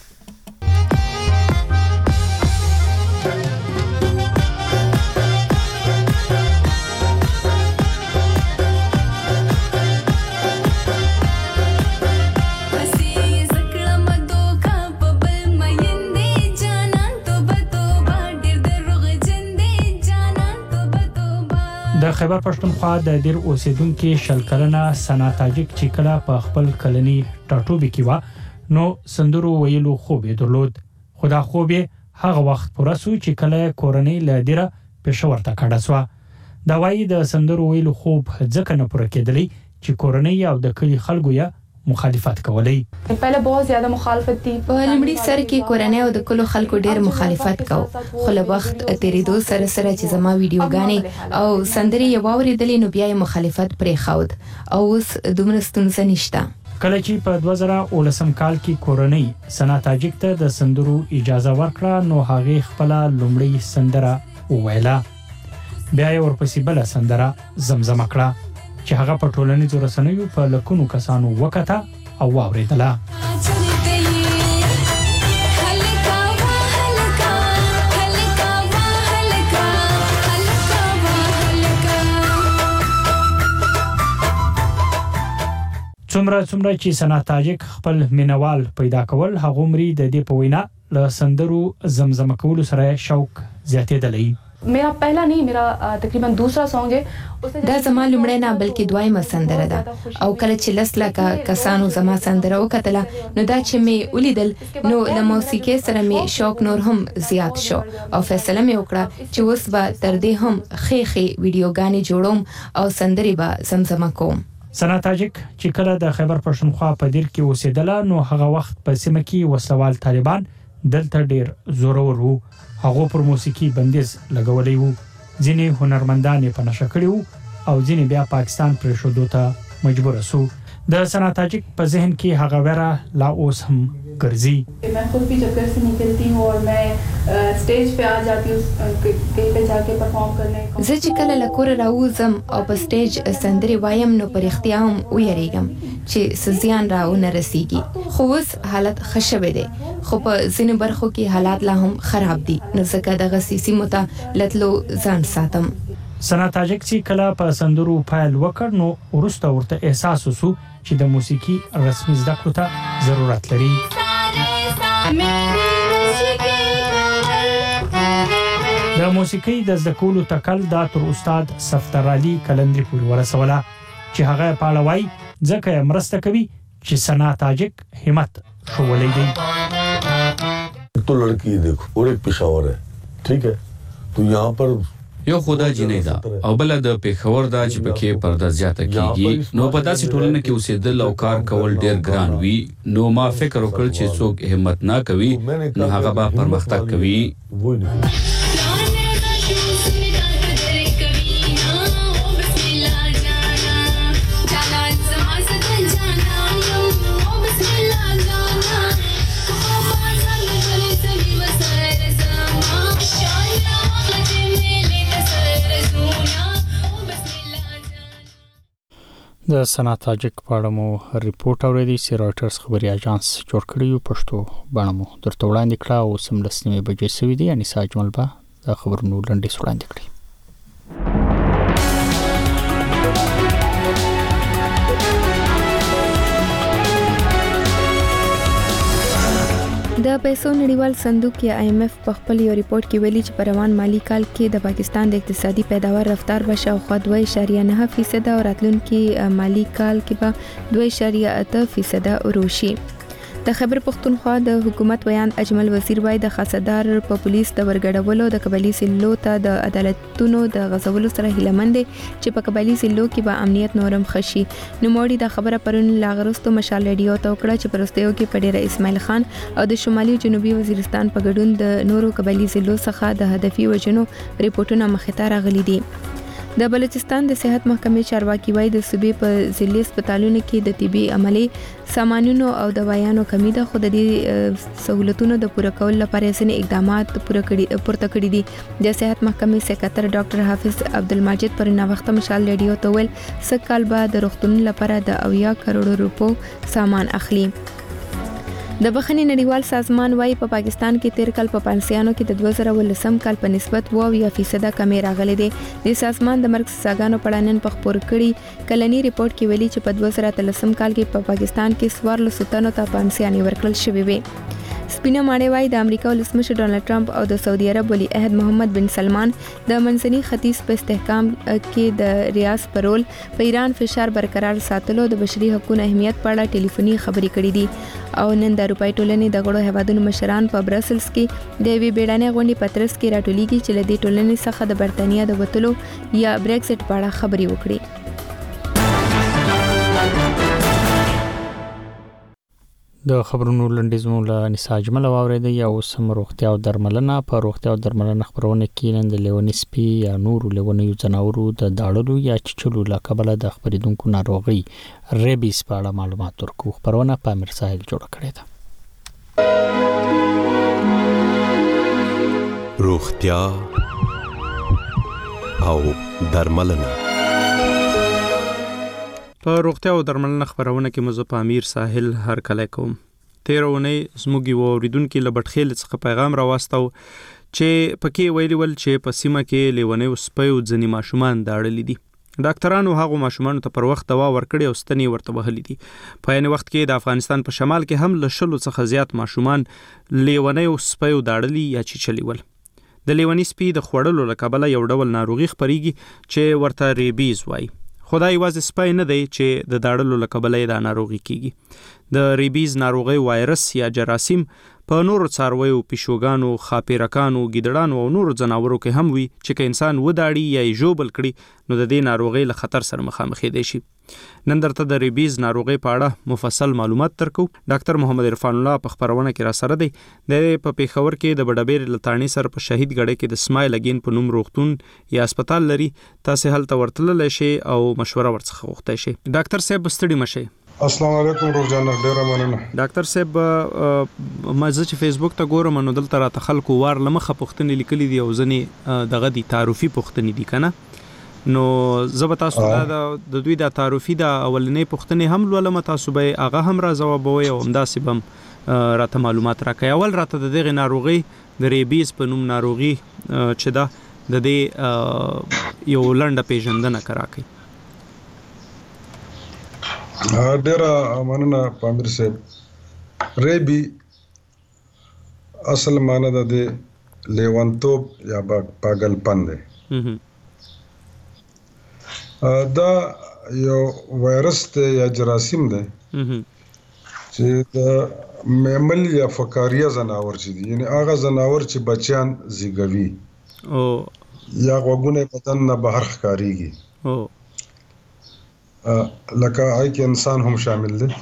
د خیبر پښتونخوا د دیر اوسیدونکو شل کلنه سنا تاجک چې کله په خپل کلنی ټاټوبي کې و نو سندرو ویلو خوب یې درلود. خدا خوب یې هغه وخت پوره سو چې کله کورنۍ له دیره پېښور ته کډه سو. دا وایي د سندرو ویلو خوب ځکه نه پوره کېدلی چې کورنۍ او د کلی خلکو یې مخالفت کولی. پهله बहुत ज्यादा مخالفت تھی. په لمړي سر کې کورنۍ او د کلو خلکو ډېر مخالفت کو، خو له وخت تیریدو سره سره چې زما ویډیوګانې او سندري یې واوریدلې نو بیا یې مخالفت پرې خاود او اوس دومره ستونزه نشته. کله چې په دوه زره ولسم کال کې کورنۍ سنا تاجک ته د سندرو اجازه ورکړه نو هغه خپل لمړی سندره وویله. بیا یې ورپسې بل سندره زمزمه کړه چې هغه په ټولنیزو رسنیو په لکونو کسانو وکړه او واوریدله. څومره څومره چې سنا تاجک خپل مینوال پیدا کول هغه مري د دې په وینا له سندرو زمزمه کول سره شوق زیاتېدلی. मेरा पहला नहीं मेरा तकरीबन दूसरा सॉन्ग है. دا زما لمړی نه بلکې دویمه سندره ده او کله چې لسلکه کسانو زما سندره وکتله نو دا چې مې ولیدل نو د موسیقي سره مې شوق نور هم زیات شو او فیصله مې وکړه چې اوس به تر دې هم خې خې ویډیوګانې جوړوم او سندري به زمزمه کوم. سنا تاجک چې کله د خیبر پښتونخوا په دیر کې اوسېدله نو هغه وخت په سیمه کې وسوال طالبان دلته ډیر زورور وو. هغه پر موسیقي بندیز لګولې وو. ځینې هنرمندان په نشه کړي وو او ځینې بیا پاکستان پر شودو ته مجبور سو. د سنا تاجک په ذهن کې هغه وره لا اوس هم ګرځي. मैं खुद भी चक्कर से निकलती हूँ और मैं स्टेज पे आ जाती हूँ कहीं पे जाके परफॉर्म करने. زه چې کله له کوره راوځم او په سټیج سندري وایم نو پر اختیار هم ویریږم چې سزيان راونه رسیږي. خو اوس حالت خشبه دي خو په ځینو برخو کې حالات لا هم خراب دي نو ځکه دغه سیسي متلتلو ځان ساتم. سنا تاجک چې کله په سندرو فایل وکړ نو ورسته ورته احساس وسو چې د موسیقي رسمي زده کړو ته ضرورت لري. د موسیقي د زده کولو تکل د تر استاد صفدر علي کلندري پور ورسوله چې هغه په اړه وایي ځکه یې مرسته کوي چې سنا تاجک همت شولې دی. तो लड़की देखो और एक पेशावर है, ठीक है, तो यहाँ पर یو خدا جنې ده او بل د پیښور دا چې پکې پرده زیاته کیږي نو په داسې ټولنه کې اوسېدل او کار کول ډیر ګران وي. نو ما فکر وکړ چې څوک همت نه کوي نو هغه به پرمختګ کوي. د سنا تاجک په اړه مو ریپورت اوریدي چې راټرز خبري اژانس جوړ کړی پښتو باندې مو درته وړاندې کړه او سم لسنیمه بجې سوي دي یعنی ساجمل با د خبرونو لنډي وړاندې کړی. د پیسو نړیوال صندوق یا آی ایم ایف په خپل یو ریپورت کې ویلي چې په روان مالی کال کې د پاکستان د اقتصادي پیداوار رفتار به شاوخوا دوه اعشاریه نه فیصد او راتلونکي مالی کال کې به دوه اعشاریه اته فیصد وروشي. د خیبر پختونخوا د حکومت ویان اجمل وزیر وای د خاصدار په پولیس د ورګډولو د قبایلی سلو ته د عدالتونو د غزولو سره هیلمند چې په قبایلی سلو کې به امنیت نورم خشي. نو موړي د خبره پرون لاغرستو مشال ریډیو ته وکړه چې پرستیو کې پډیر اسماعیل خان او د شمالي جنوبي وزیرستان په ګډون د نورو قبایلی سلو څخه د هدفي وجنو ریپورتونه مخته راغلي دي. د بلوچستان د صحت محکمې چارواکي وای د صوبې په ځلې هسپتالونو کې د طبي عملي سامانونو او دوايانو کمی ده خو د دې سہولتونو د پوره کولو لپاره ځینې اقدامات پوره کړي پورته کړي دي. د صحت محکمې سکرټر ډاکټر حافظ عبدالمجید پر نوښت مشال ریډیو ته ویل سکهال بعد د روغتون لپاره د اویا کروڑ روپو سامان اخلي. د بخښنې نړیوال سازمان وايي په پاکستان کې تیر کال په پانسیانو کې د دوه زره ولسم کال په نسبت اویا فیصد کمی راغلي دي. د سازمان د مرګ سزاګانو په اړه نن په خبر کړي کلنی ریپورت کې ویلي چې په دوه زره اتلسم کال کې په پاکستان کې سوار لسوتنو ته پانسیانې ورکړل شوې وي. سپینه ماړې وايي د امریکا ولسمشر ډونالد ټرمپ او د سعودي عرب ولی عہد محمد بن سلمان د منځني ختیځ په استحکام کې د ریاض پرول په ایران فشار برقرار ساتلو د بشري حقوقو اهمیت په اړه ټلیفوني خبرې کړې دي او نن د اروپای ټولنې د غړو هیوادونو مشران په برسلز کې د وی بیړنۍ غونډې پترس کې راټولېږي چې لدې ټولنې څخه د برتانیا د وټلو یا بریکسټ په اړه خبرې وکړي. د خبرونو لنډیز مو له نساجمل واورېدي یا اوسم روغتیا او درملنه په روغتیا او درملنه خبرونه کې نن د لیونی سپي یا نور لیونیو ځناورو د داړلو یا چچلو له کبله د خبرېدونکو ناروغي ریبیس په اړه معلومات ورکو. خبرونه په امیر ساحل جوړ کړې ده. روغتیا او درملنه په روغتیا او درملنه خبرونه کې مزه په امیر ساحل هر کله کوم. تیرونه زموږ یو اوریدونکو لبټخیل څخه پیغام راوستو چې پکې ویلي ول چې په سیمه کې لیونی سپیو ځنی ماشومان داړلې دي. ډاکټرانو هغه ماشومان ته پر وخت دوا ورکړي او ستنی ورته وهلې دي. په یوه وخت کې د افغانستان په شمال کې هم له شلو څخه زیات ماشومان لیونی سپیو داړلې یا چیچلي ول. د لیونی سپي د خوړلو لکبله یو ډول ناروغي خپريږي چې ورته ریبیز وایي. خدای یوازې سپی نه دی چې د داړلو لکبله دا ناروغي کیږي. د ریبیز ناروغي وایرس یا جراثیم په نورو څارویو، پیشوګانو، خاپیرکانو، ګیدړانو او نورو ځناورو کې هم وي چې که انسان وداړي یا یې ژوبل کړي نو د دې ناروغي له خطر سره مخامخ دی شي. نن درته د ریبیز ناروغي په اړه مفصل معلومات درکو. ډاکټر محمد عرفان الله په خبرونه کې را سره دی. د په پیښور کې د بډابیر لټانی سره په شهید غړې کې د سمایل اگین په نوم روغتون یا هسپتال لري. تاسو هلته ورتللی شئ او مشوره ورڅخه غوښتئ شئ. ډاکټر صاحب ستړي مشئ. السلام علیکم روزان ډیر مننه. ډاکټر صاحب مزه چې فیسبوک ته ګورم نو دلته راته خلکو وار لمخه پوښتنې لیکلي دي او ځنې دغه دي تعارفي پوښتنې دي کنه. نو زه به تاسو دا د دوی د تعارفي د اولنې پوښتنې هم لولم، تاسو به هغه هم را ځوابوي او همداسې به راته معلومات راکړئ. اول راته د دغه ناروغي د ریبیز په نوم ناروغي چې دا د دې یو لنډه پیژندنه راکړئ. ډیر مننه پامیر صاحب. ریبی اصل معنی د لیوانتوب یا پاگلپن دی. دا یو وایرس دی یا جراثیم دی چې د میمل یا فقاریه زناور چې دي، یعنی هغه زناور چې بچیان زیږوي او یا غوګونه بدن نه بهر ښکاریږي او لکه آی کې انسان هم شامل دی.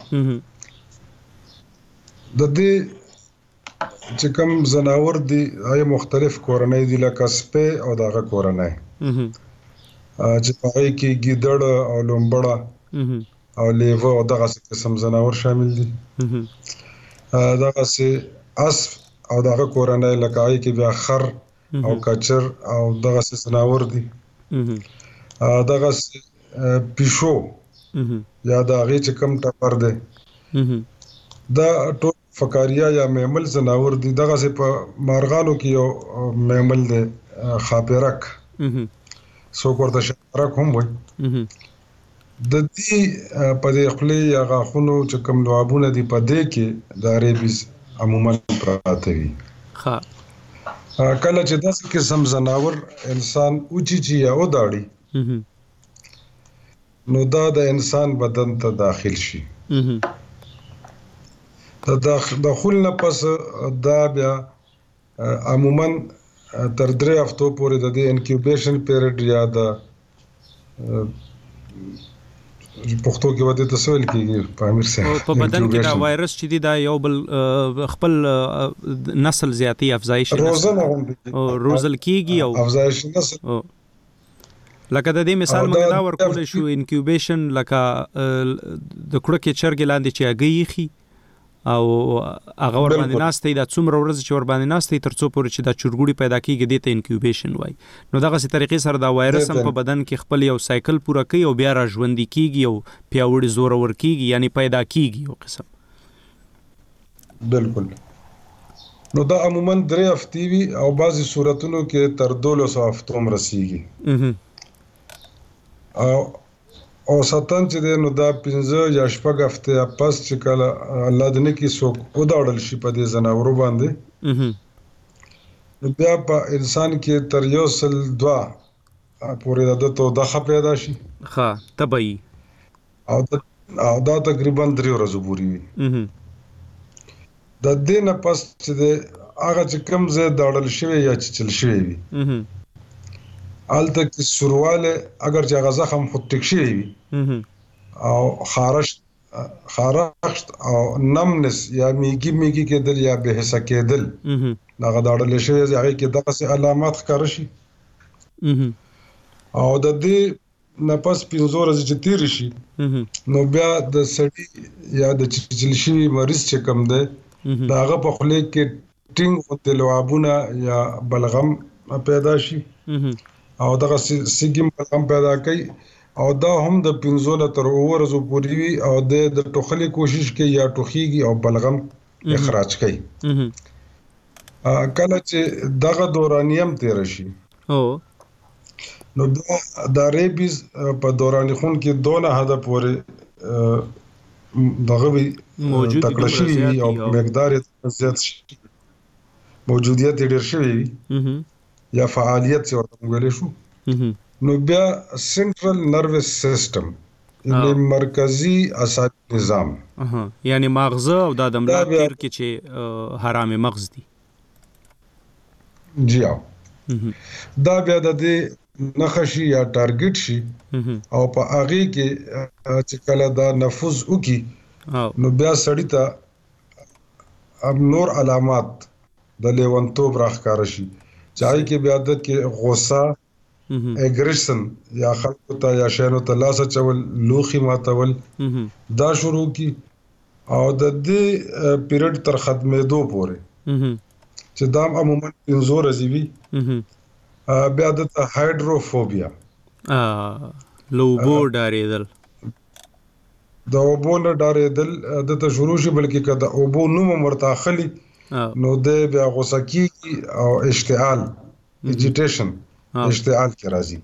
د دې چې کوم زناور دي آی مختلف کورنۍ دي لکه سپی او دغه کورنۍ چې په آی کې ګیدړ او لومبړه او لیوه او دغه قسم زناور شامل دي. دغه سي اسب او دغه کورنۍ لکه آی کې بیا خر او کچر او دغه زناور دي. دغه پیشو یا د هغې چې کم ټپر دی دا ټول فقاریه یا میمل ځناور دي. دغسې په مارغانو کې یو میمل دی خاپیرک، څوک ورته شاپرک هم وایي. د دې په دې خولې یا غاښونو چې کوم لعابونه دي په دې کې د ریبیز عموما پراته وي. کله چې داسې قسم ځناور انسان وچیچي یا وداړي نو دا د انسان بدن ته داخل شي. د داخل نه پس دا بیا عموما تر درې هفتو پورې د دې انکیوبیشن پیریډ یا د پښتو کې وته تسویل کیږي په امیر سره په بدن کې دا وایرس چې دی دا یو بل خپل نسل زیاتی افزایش روزنه او روزل کیږي او افزایش نسل لکه د دې مثال موږ دا ورکول شو انکیوبیشن لکه د کړکې چرګ لاندې چې هګۍ خي او هغه ور باندې ناشته دا څومره ورځ چې ور باندې ناشته تر څو پورې چې دا چرګوړي پیدا کیږي د ته انکیوبیشن وای. نو دغه سي طریقې سره دا وایرس هم په بدن کې خپل یو سایکل پوره کوي او بیا را ژوندۍ کیږي او پیاوړي زور ور کیږي یعنی پیدا کیږي یو قسم. بالکل. نو دا عموما درې هفتې وي او بعضي صورتونو کې تر دولس هفتو هم رسیږي. او او ساتن چې دی نو دا پنځه یا شپږ هفتې پس چې کله الله دې نه کړي څوک وداړل شي په دې ځناورو باندې نو بیا په انسان کې تر یو سل دوه پورې د ده تودوخه پیدا شي ښه طبیعي او دا تقریبا درې ورځو پورې وي. د دې نه پس چې دی هغه چې کوم ځای داړل شوی یا چیچل شوی وي هلته کې سورواله اگر چې هغه زخم خود ټیک شوی وي او خارش خارش او نمنس یا میګي میګي کېدل یا به حصہ کېدل هغه داړل شوی هغه کې دغه علامات ښکار شي او د دې نفس پنځه ورځې چې تیر شي نو بیا د سړي یا د چیچل شوی مریض چې کم دی هغه په خولې کې ټینګ غوندې لعابونه یا بلغم پیدا شي او دغه سیګم بلغم پیدا کوي او دا هم د پنځو نه تر اووه ورځو پورې وي او د ټوخلې کوشش کوي یا ټوخیږي او بلغم اخراج کوي. کله چې دغه دورانیم تیر شي نو دا ریبیز په دوراني خون کې دونه حد پورې دغه وي تکړه شي او مقدار زیات شي موجودیت ډېر شوی وي یا فعالیت چې ورته ویل شو نو بیا سنټرل نروس سیستم یعنی مرکزی عصبي نظام یعنی مغز او د دملا تیر کې چې حرام مغز دي جی او دا بیا د دې نخشي یا ټارګټ شي او په هغه کې چې کله دا نفوذ وکي نو بیا سړی ته اب نور علامات د لیونتوب راښکاره شي چاہے کې بیا عادت کې غوسه اګریشن یا خلکو ته یا شینو ته لاس چول لوخي ماتول دا شروع کی او د دې پیریډ تر ختمېدو پورې چې دا عموما پنځه ورځې وي بیا د هایدروفوبیا لوبو ډارېدل د اوبو نه ډارېدل د ته شروع شي بلکې که د اوبو نوم ورته اخلي نو د بیا غوسه کیږي او اشتعال اجیټیشن اشتعال کې راځي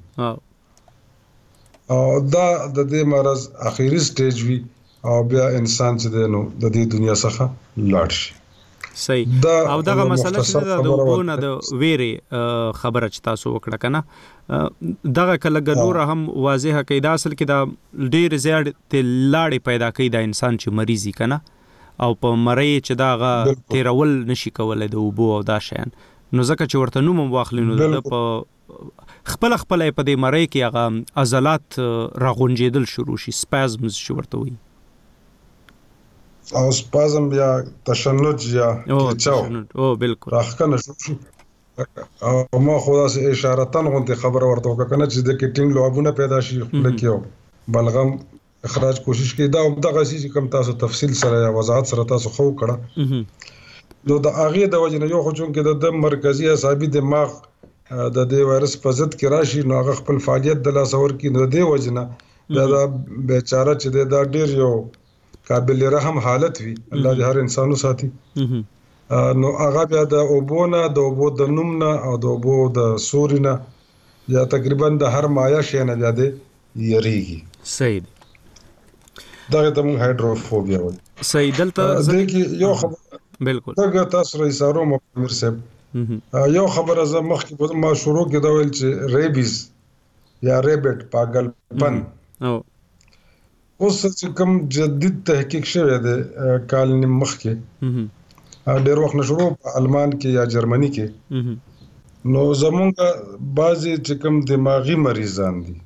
او دا د دې مرض اخیری سټیج وي او بیا انسان چې دی نو د دې دنیا څخه لاړ شي. صحیح. او دغه مسله چې د اوبو نه د ویرې خبره چې تاسو وکړه کنه دغه کله ګنور هم واضحه کوي دا اصل کې دا ډېر زیات لاړې پیدا کوي د انسان چې مریضي کنه او په مړی چې داغه تیرول نشي کولای د اوبو او دا شیان نو ځکه چې ورته نوم واخلي نو د په خپل خپل په دې مړی کې هغه عضلات راغونجېدل شروع شي سپازمز چې ورته وي او سپازم یا تشنج یا کچاو او بالکل راخکنه شو او ما خدا سه اشاره تن غونته خبره ورته وکړه چې د کټینګ لوابونه پیدا شي خپل کې بلغم اخراج کوشش کوي دا دغه چې کوم تاسو تفصیل سره یا وضاحت سره تاسو خو کړه نو د هغه د وجه نه یو خو چون کې د مرکزی عصبي دماغ د دې وایرس په ضد کې راشي نو هغه خپل فعالیت د لاس اور کې نو د وجه نه دا بیچاره چې دا ډیر یو قابل رحم حالت وي الله دې هر انسانو ساتي نو هغه بیا د اوبونه د اوبو د نومنه او د اوبو د سورینه یا تقریبا د هر مایا شي نه زیاده یریږي صحیح دا ته موږ هایدروفوبیا وایي صحیح دلته ځکه یو خبر بالکل دا تاسو رئیس ارو مکمل صاحب یو خبره زه مخکې په ما شروع کې دا ویل چې ریبیز یا ریبټ پاگلپن او اوس چې کوم جدید تحقیق شوی دی کال نیم مخکې ډېر وخت نه شروع په المان کې یا جرمني کې نو زمونږ بعضې چې کوم دماغي مریضان دي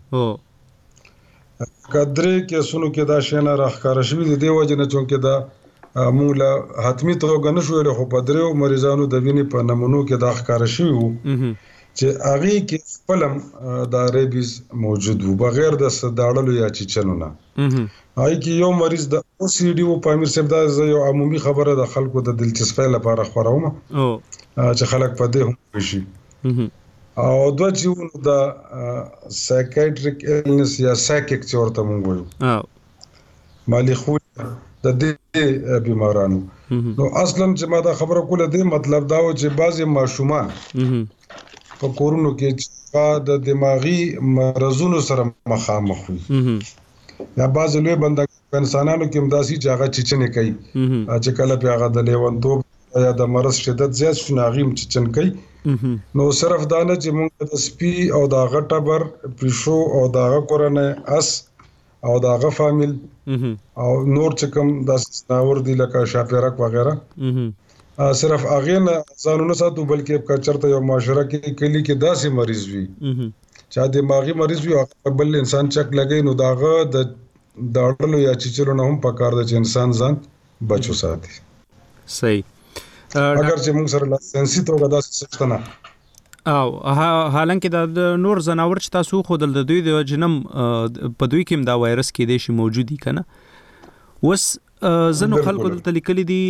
کدرې کیسونو کې دا شی نه راښکاره شوي دي دې وجې نه چونکې دا موږ له حتمي توګه نه شو ویلی خو په دریو مریضانو د وینې په نمونو کې دا ښکاره شوي وو چې هغې کې خپل هم دا ریبیز موجود وو بغیر د داړلو یا چیچنو نه هغې کې یو مریض د او سی ډي و په امیر صاحب دا زه یو عمومي خبره د خلکو د دلچسپۍ لپاره خپروم چې خلک په دې هم پوه شي او دوه چې وو د سایکیاټریک ایلنس یا سایکیک چې ورته موږ وایو مالي خوی د دې بیمارانو نو اصلا چې ما دا خبره کوله دې مطلب دا و چې بعضې ماشومان په کورونو کې چې د دماغي مرضونو سره مخامخ وي یا بعضې لوی بندګان په انسانانو کې هم داسې چې هغه چیچنې کوي چې کله پې هغه د لیونتوب یا د مرض شدت زیات شو نو هغې هم چیچن کوي نو صرف دا نه چې موږ د سپي او د هغه ټبر پیشو او د هغه کورنۍ اس او د هغه فامیل او نور چې کوم داسې ځناور دي لکه شاپیرک وغیره صرف هغې نه ځانونه ساتو بلکې که چېرته یو معاشره کې کلي کې داسې مریض وي چې دماغي مریض وي هغه بل انسان چک لګوي نو د هغه د داړلو یا چیچلو نه هم پکار ده چې انسان ځان بچو ساتي صحیح اگر چې موږ سره لاسنسي توګه داسې څه شته نه او حالانکه د نور ځناور چې تاسو خودل د دوی د جنم په دوی کې دا وایرس کې دی شي موجودي کنه وس زنو خلکو دلته لیکلي دي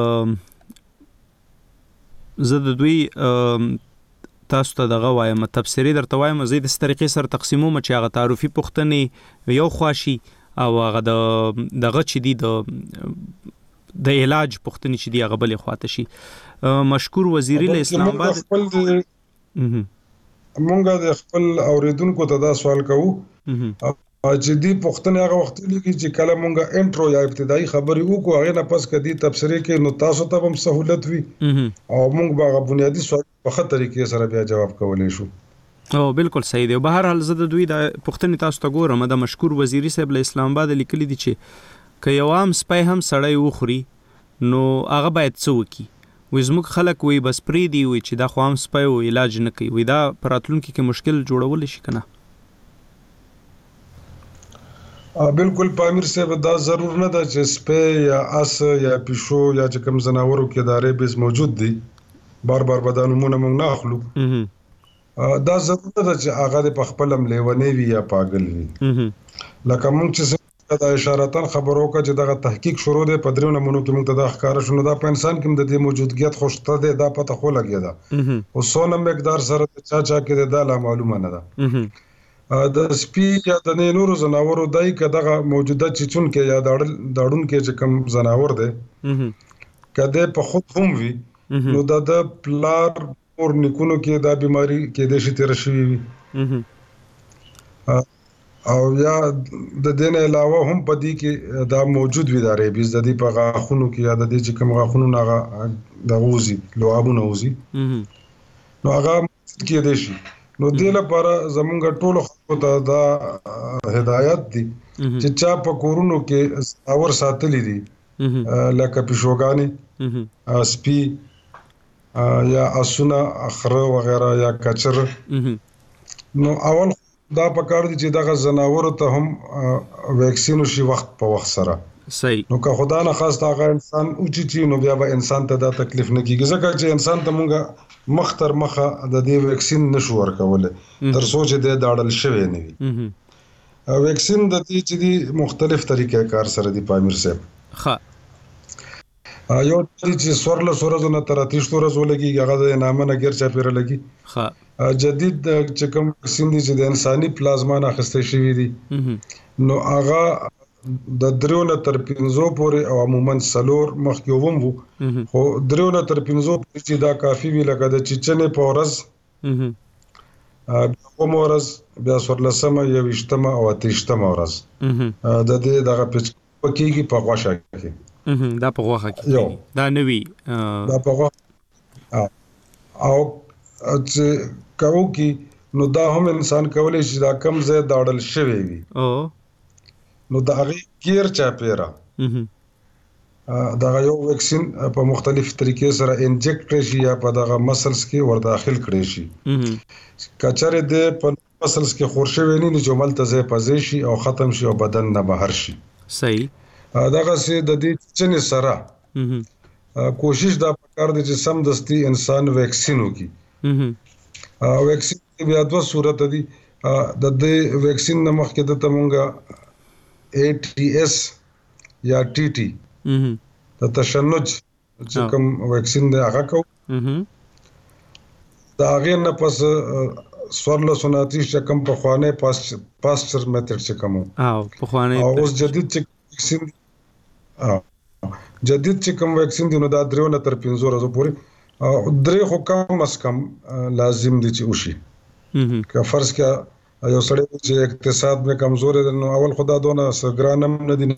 زه د دوی تاسو ته دغه وایم تفسیری درته وایم زه د طریقې سره تقسیموم چې هغه تعارفي پوښتنې یو خواشي او هغه د دغه چې دی د د علاج پوښتنې چې دی هغه بلې خواته شي مشکور وزیری له اسلام آباد مونږ د خپل اوریدونکو ته دا سوال کوو چې دی پوښتنې هغه وخت لګي چې کله مونږ انټرو یا ابتدایي خبرې وکړو هغې نه پس که دی تبصرې کې نو تاسو ته هم سهولت وي او مونږ به هغه بنیادي سوال په ښه طریقې سره بیا جواب کولی شو او بالکل صحیح دی به هر حال زه د دوی د پوښتنې تاسو ته ګورم د مشکور وزیری صاحب له اسلام آباد لیکلي دي چې که یو عام سپی هم سړی وخوري نو هغه باید څه وکړي وایي زموږ خلک وایي بس پرېږدي وایي چې دا خو عام سپی و علاج نه کوي وایي دا په راتلونکي کې مشکل جوړولی شي که نه بالکل په امیر صاحب دا ضرور نه ده چې سپی یا اس یا پیشو یا چې کوم ځناورو کې دا ریبیز موجود دی بار بار به دا نومونه موږ نه اخلو دا ضرور نه ده چې هغه د په خپل هم لیونی وي یا پاگل وي لکه موږ چې دا اشارتاً خبرو کا چې دغه تحقیق شروع دی په دریو نمونو کې موږ ته دا ښکاره شو نو دا په انسان کې هم د دې موجودګیت خو شته دی دا پته خو لګېده خو څونه مقدار سره د چا چا کې دی دا لا معلومه نه ده د سپي یا د نورو ځناورو دی که دغه موجوده چیچونکی یا داړونکی چې کوم ځناور دی که دی په خود هم وي نو دا د پلار مور نیکونو کې دا بیماري کېدای شي تېره شوې وي او یا د دې نه علاوه هم په دې کې دا موجود وي دا ریبیز د دې په غاښونو کې یا د دې چې کوم غاښونو نه هغه دغه وځي لعابونه وځي نو هغه کېدای شي نو دې لپاره زمونږ ټولو خلکو ته دا هدایت دي چې چا په کورونو کې ځناور ساتلي دي لکه پیشوګانې سپي یا اسونه خره وغیره یا کچر نو اول دا پکار دي چې دغه ځناورو ته هم ویکسین وشي وخت په وخت سره صحیح نو که خدا نه خواست هغه انسان اوچیچي نو بیا به انسان ته دا تکلیف نه کیږي ځکه چې انسان ته مونږ مخ تر مخه د دې ویکسین نشو ورکولی تر څو چې دی داړل شوی نه وي ویکسین د دې چې دي مختلف طریقې کار سره دي په امیر صاحب ښه یو چې څوارلس ورځو نه تر اتیشتو ورځو لګي هغه د نامه نه ګیر چاپیره لګي ښه جدید چې کوم ویکسین دي چې د انساني پلازما نه اخیستل شوي دي نو هغه د دریو نه تر پنځو پورې او عموما سلور مخکې ووم وو خو دریو نه تر پنځو پورې چې دا کافي وي لکه د چچنې په ورځ کوم ورځ بیا څوارلسمه یویشتمه او اتهشتمه ورځ د دې دغه پکېږي په غوښه کې دا په غوښه کې دا نوی دا په غوښه او چې کوو کې نو دا هم انسان کولی شي دا کم ځای داړل شوی وي او نو دا غي کیر چا پیرا دا یو ویکسین په مختلف طریقې سره انجکټ شي یا په دغه مسلز کې ور داخل کړي شي کچره د په مسلز کې خورشوي نه چې عمل ته ځای پځي شي او ختم شي او بدن نه بهر شي صحیح دغه سي د دې چنې سره کوشش دا پکار دي چې سم دستي انسان ویکسین وکړي ویکسین بیا دوه صورت دي د دې ویکسین نه مخکې د تمونګه اے ټي اس یا ټي ټي د تشنج چې کوم ویکسین دی هغه کو دا هغه نه پس سوړل سناتي چې کوم په خوانه پاسچر میتھډ چې کوم او په خوانه او اوس جدید چې ویکسین جدید چې کوم ویکسین دی نو دا درو نه تر پنځو ورځې پورې درې خو کم اس کم لازم دي چې وشي که فرض کړه یو سړی چې اقتصاد مې کمزور دی نو اول خدا دونه سګرانم نه دي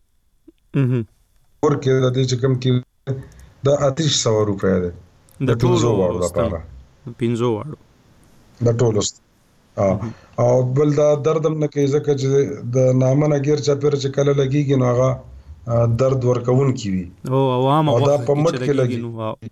ورکه د دې چې کوم کې د آتش سو روپیا دی د ټولو واړو لپاره پنځو واړو د ټولو او بل دا دردم نه کوي ځکه چې د نامنه غیر چا پیر چې کله لګيږي نو هغه درد ورکون کی وي او عوام دا پمټ کې لګي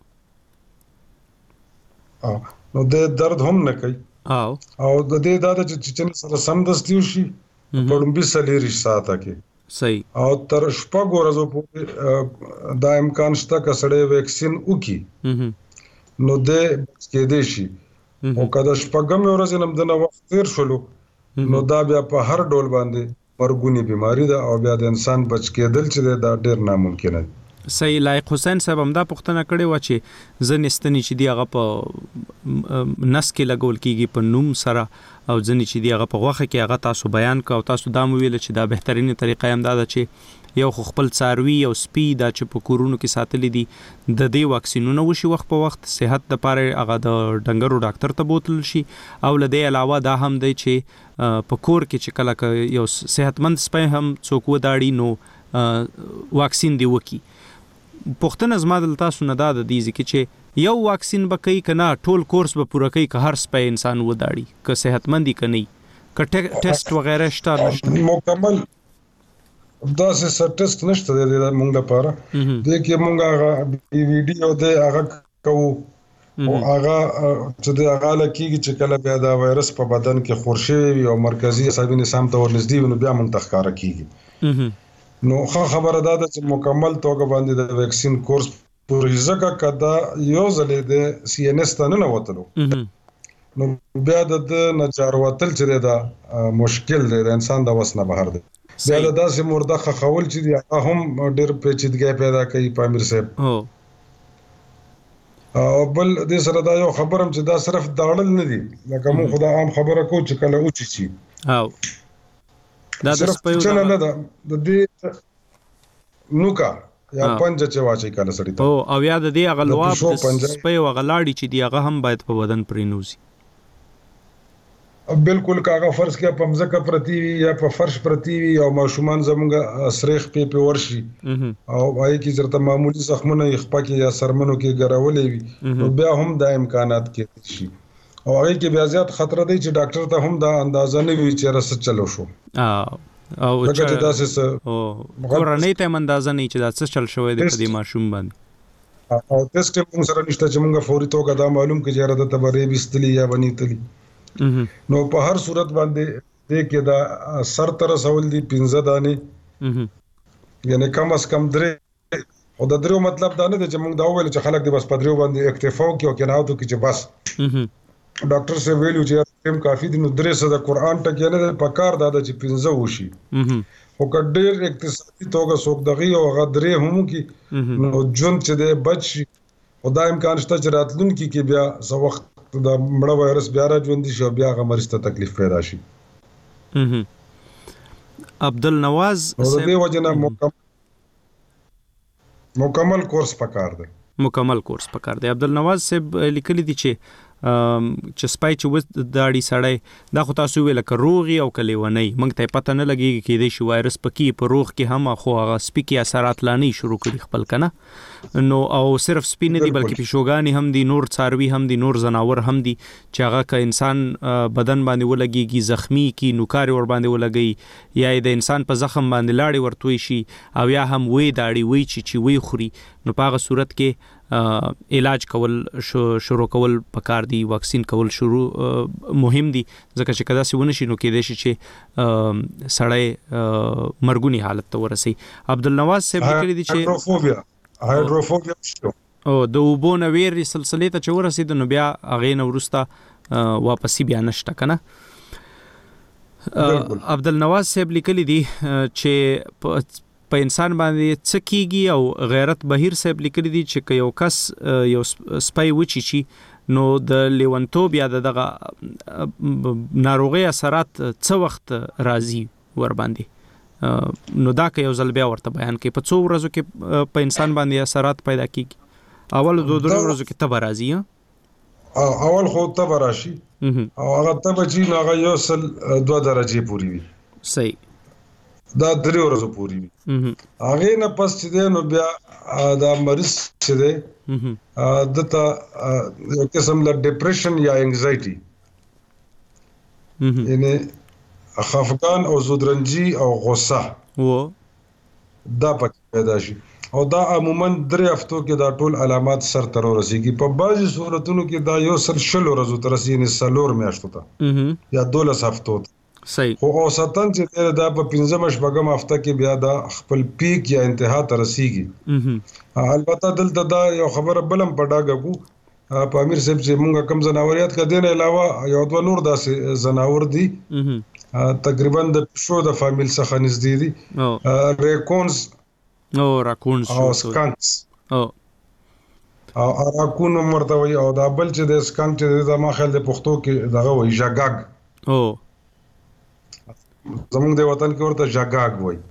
نو د درد هم نه کوي او او د دې دا چې چې سره سم دستیو شي په لومبي سلیری ساته کې صحیح او تر شپږ ورځې پورې دا امکان شته چې سړی ویکسین وکړي نو د کې شي او کله شپږم ورځې نم دنه وخت تیر شلو نو دا بیا په هر ډول باندې مرګونی بیماری ده او بیا د انسان بچ کېدل چې دا ډیر ناممکن دی صحیح لایق حسین صاحب هم دا پوښتنه کړې و چې ځنستنی چې دی هغه په نس کې لګول کیږي په نوم سره او ځنی چې دی هغه په غوخه کې هغه تاسو بیان کا او تاسو دا مو ویل چې دا بهترینه طریقه هم دا ده چې یو خپل څاروي او سپي دا چې په کورونو کې ساتلې دي د دې واکسینونه وشي وخت په وخت صحت لپاره هغه د ډنګرو ډاکټر ته بوتل شي او لدې علاوه دا هم دی چې په کور کې چې کله یو صحتمند سپي هم څوک وداړي نو واکسین دی وکي پښتنه زما د تاسو نه دا د دې ځکه چې یو واکسین به کوي کنه ټول کورس به پوره کوي که هر سپي انسان وداړي که صحتمندي کني که ټیسټ وغیرہ شته نشته مکمل دا څه ټیسټ نشته د موږ لپاره د کې موږ هغه ویډیو د هغه کوو او هغه چې د هغه لکېږي چې کله بیا دا وایرس په بدن کې خورشي وي او مرکزی عصبي نظام ته ورنږدې وي نو بیا موږ تخکاره کیږي نو خو خبره ده چې مکمل توګه باندې د ویکسین کورس پورې ځکه کدا یو ځلې د سی ان اس ته نه وتلو نو بیا د نجار وتل چې دا مشکل دی د انسان د وسنه بهر دی بیا د داسې مرده خول چې دی هم ډېر پیچیدګي پیدا کوي پامیر صاحب او بل د سره دا یو خبرم چې دا صرف داړل نه دي لکه مو خدا عام خبره کو چې کله اوچی شي او دا د سپیو نه نه د دې نوکا یا پنځه چې واچي کله سړی ته او او یا د دې اغلواب د سپیو غلاړي چې دی هغه هم باید په بدن پرینوزي بالکل کاغه فرض کې پمزکه پرتی وي یا په فرش پرتی وي او ماشومان زمونږ سریخ په په ورشي او وایي چې زرته معمولی زخمونه یې خپکه یا سرمنو کې ګراولې وي نو بیا هم د امکانات کې شي او هغه کې بیا زیات خطر دی چې ډاکټر ته هم دا اندازه نه وي چې رس چلو شو او چې دا څه او کورنۍ ته اندازه نه چې دا څه چل شوی دی په دې ماشوم باندې او ټیسټ موږ سره نشته چې موږ فوري توګه دا معلوم کړي چې راته تبرې بيستلی یا بنیتلی نو په هر صورت باندې دې کې دا سر تر سوال دي پنځه دانه یعنی کم از کم درې او د درو مطلب دا نه دی چې موږ دا ویل چې خلک دې بس پدریو باندې اکتفا کوي او کناو ته کې چې بس ډاکټر سره ویلو چې هم کافي دي نو درې سره د قران ټکی نه په کار دا چې پنځه وشي او کډیر اقتصادي توګه سوق دغه او غدرې هم کې نو جون چې د بچ او دا امکان شته چې راتلونکي کې بیا څو وخت دا مړه وایرس بیا راځوندي شي بیا غمرسته تکلیف پیدا شي عبدالنواز نو د دې وجنه مکمل مکمل کورس پکار دی مکمل کورس پکار دی. عبدالنواز صاحب لیکلي دي چې چې سپای چې وس داړي سړی دا خو تاسو ویل ک روغي او کلیونی موږ ته پته نه لګیږي کې د شي وایرس پکې په روغ کې هم خو هغه سپیکی اثرات لانی شروع کړي خپل کنه نو او صرف سپی نه دي بلکې پیشوګانی هم دي نور څاروي هم دي نور زناور هم دي چې هغه ک انسان بدن باندې ولګيږي زخمی کی نوکار ور باندې ولګي یا د انسان په زخم باندې لاړې ورتوي شي او یا هم وې داړي وې چې چې وې خوري نو په هغه صورت کې علاج کول شروع کول پکار دی واکسین کول شروع مهم دي ځکه چې کدا سونه شي نو کې دي چې سړی مرګونی حالت ته ورسي. عبدالنواز صاحب لیکلي دي چې هایدروفوبیا هایدروفوبیا او د وبونه ویر سلسله ته چې ورسید نو بیا هغه نو ورسته واپسی بیا نشته کنه. عبدالنواز صاحب لیکلي دي چې په انسان باندې څه کیږي او غیرت بهیر صاحب لیکلي دي چې یو کس یو سپای وچی چی نو د لیونتوب یا دغه ناروغي اثرات څه وخت راځي ور باندې نو دا که یو ځل بیا ورته بیان کوي په څو ورځو کې په انسان باندې اثرات پیدا کیږي. اول دوه درې ورځو کې تب راځي اول خو تب راشي او هغه تب چې هغه یو سل دوه درجه پوری وي صحیح دا درې ورځې پوری وي هغه نه پس چې دی نو بیا دا مریض چې دی دته یو قسم له ډیپریشن یا انګزایټي یعنی خفقان او زودرنجي او غصه و دا پکې پیدا شي او دا عموما درې هفتو کې دا ټول علامات سر تر ورسیږي. په بعضي صورتونو کې دا یو سل شل ورځې تر رسیږي یعنی سلور میاشتو ته یا دولس هفتو ته صحیح خو اوسطن چې دا په پنځم شپږم هفته کې بیا دا خپل پیک یا انتها ته رسیږي. البته دلته دا یو خبره بلم پډاګه کو په امیر صاحب چې مونږه کم زناوریات کا دین علاوه یو دوه نور داسې زناور دي تقریبا د شو د فامیل څخه نږدې دي ریکونز او راکونز او سکانکس او او راکون مرته وي او دا بل چې د سکانک چې د ما خیال د پښتو کې دغه وي ژاګاګ او زمونږ د وطن کې ورته ژاګاګ وای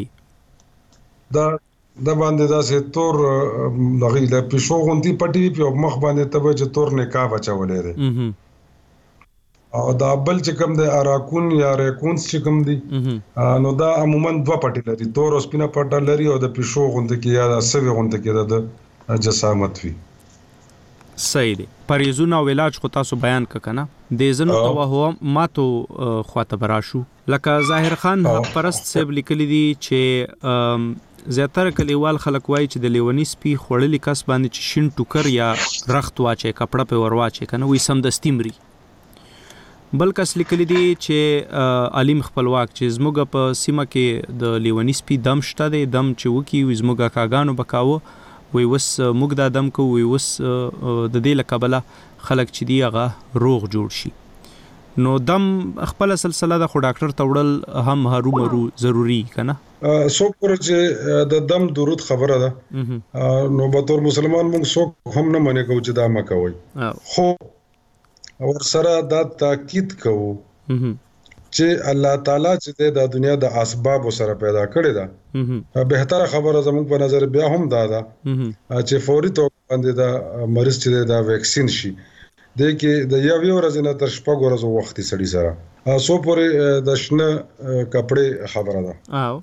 صحیح دا د باندې دا سه تور لغی د پښو غونتی پټي په مخ باندې تبه چې تور نکاح بچولې ده او دا بل چې کوم د اراکون یا ریکونز چې کوم دي نو دا عموما دوه پټي لري تور او سپینه پټه لري او د پښو غونتی کې یا د سوي غونتی کې د جسامت وي. صحیح دی. پریزونه او علاج خو تاسو بیان ککنه د زنو توهم ماتو خواته براشو لکه ظاهر خان حق پرست صاحب لیکلی دي چې زیاتره کلیوال خلک وایي چې د لیونی سپی خوړلې کس باندې چې شین ټوکر یا رخت واچي کپړه په ور واچي کنه وې سم د استمري. بل کس لیکلی دي چې علیم خپلواک چې زموږ په سیمه کې د لیونی سپی دم شته دی دم چې وکی زموږ کاګانو بکاوه وی وس موږ د ادم کو وی وس د دې لقبله خلک چې دی هغه روغ جوړ شي نو دم خپل سلسله د خو ډاکټر توړل هم هرو مرو ضروری کنه سو پر چې د دم درود خبره ده نو به تور مسلمان موږ سو هم نه منې کو چې دا ما کوي خو اور سره دا تاکید کوو چې الله تعالی چې د دنیا د اسباب سره پیدا کړی دا بهتره خبره زموږ په نظر بیا هم دا ده چې فوري توګه باندې دا مریض چې دا ویکسین شي د کې د یو یو ورځې نه تر شپږ ورځې وخت سړي سره سو پورې د شنه کپڑے خبره ده او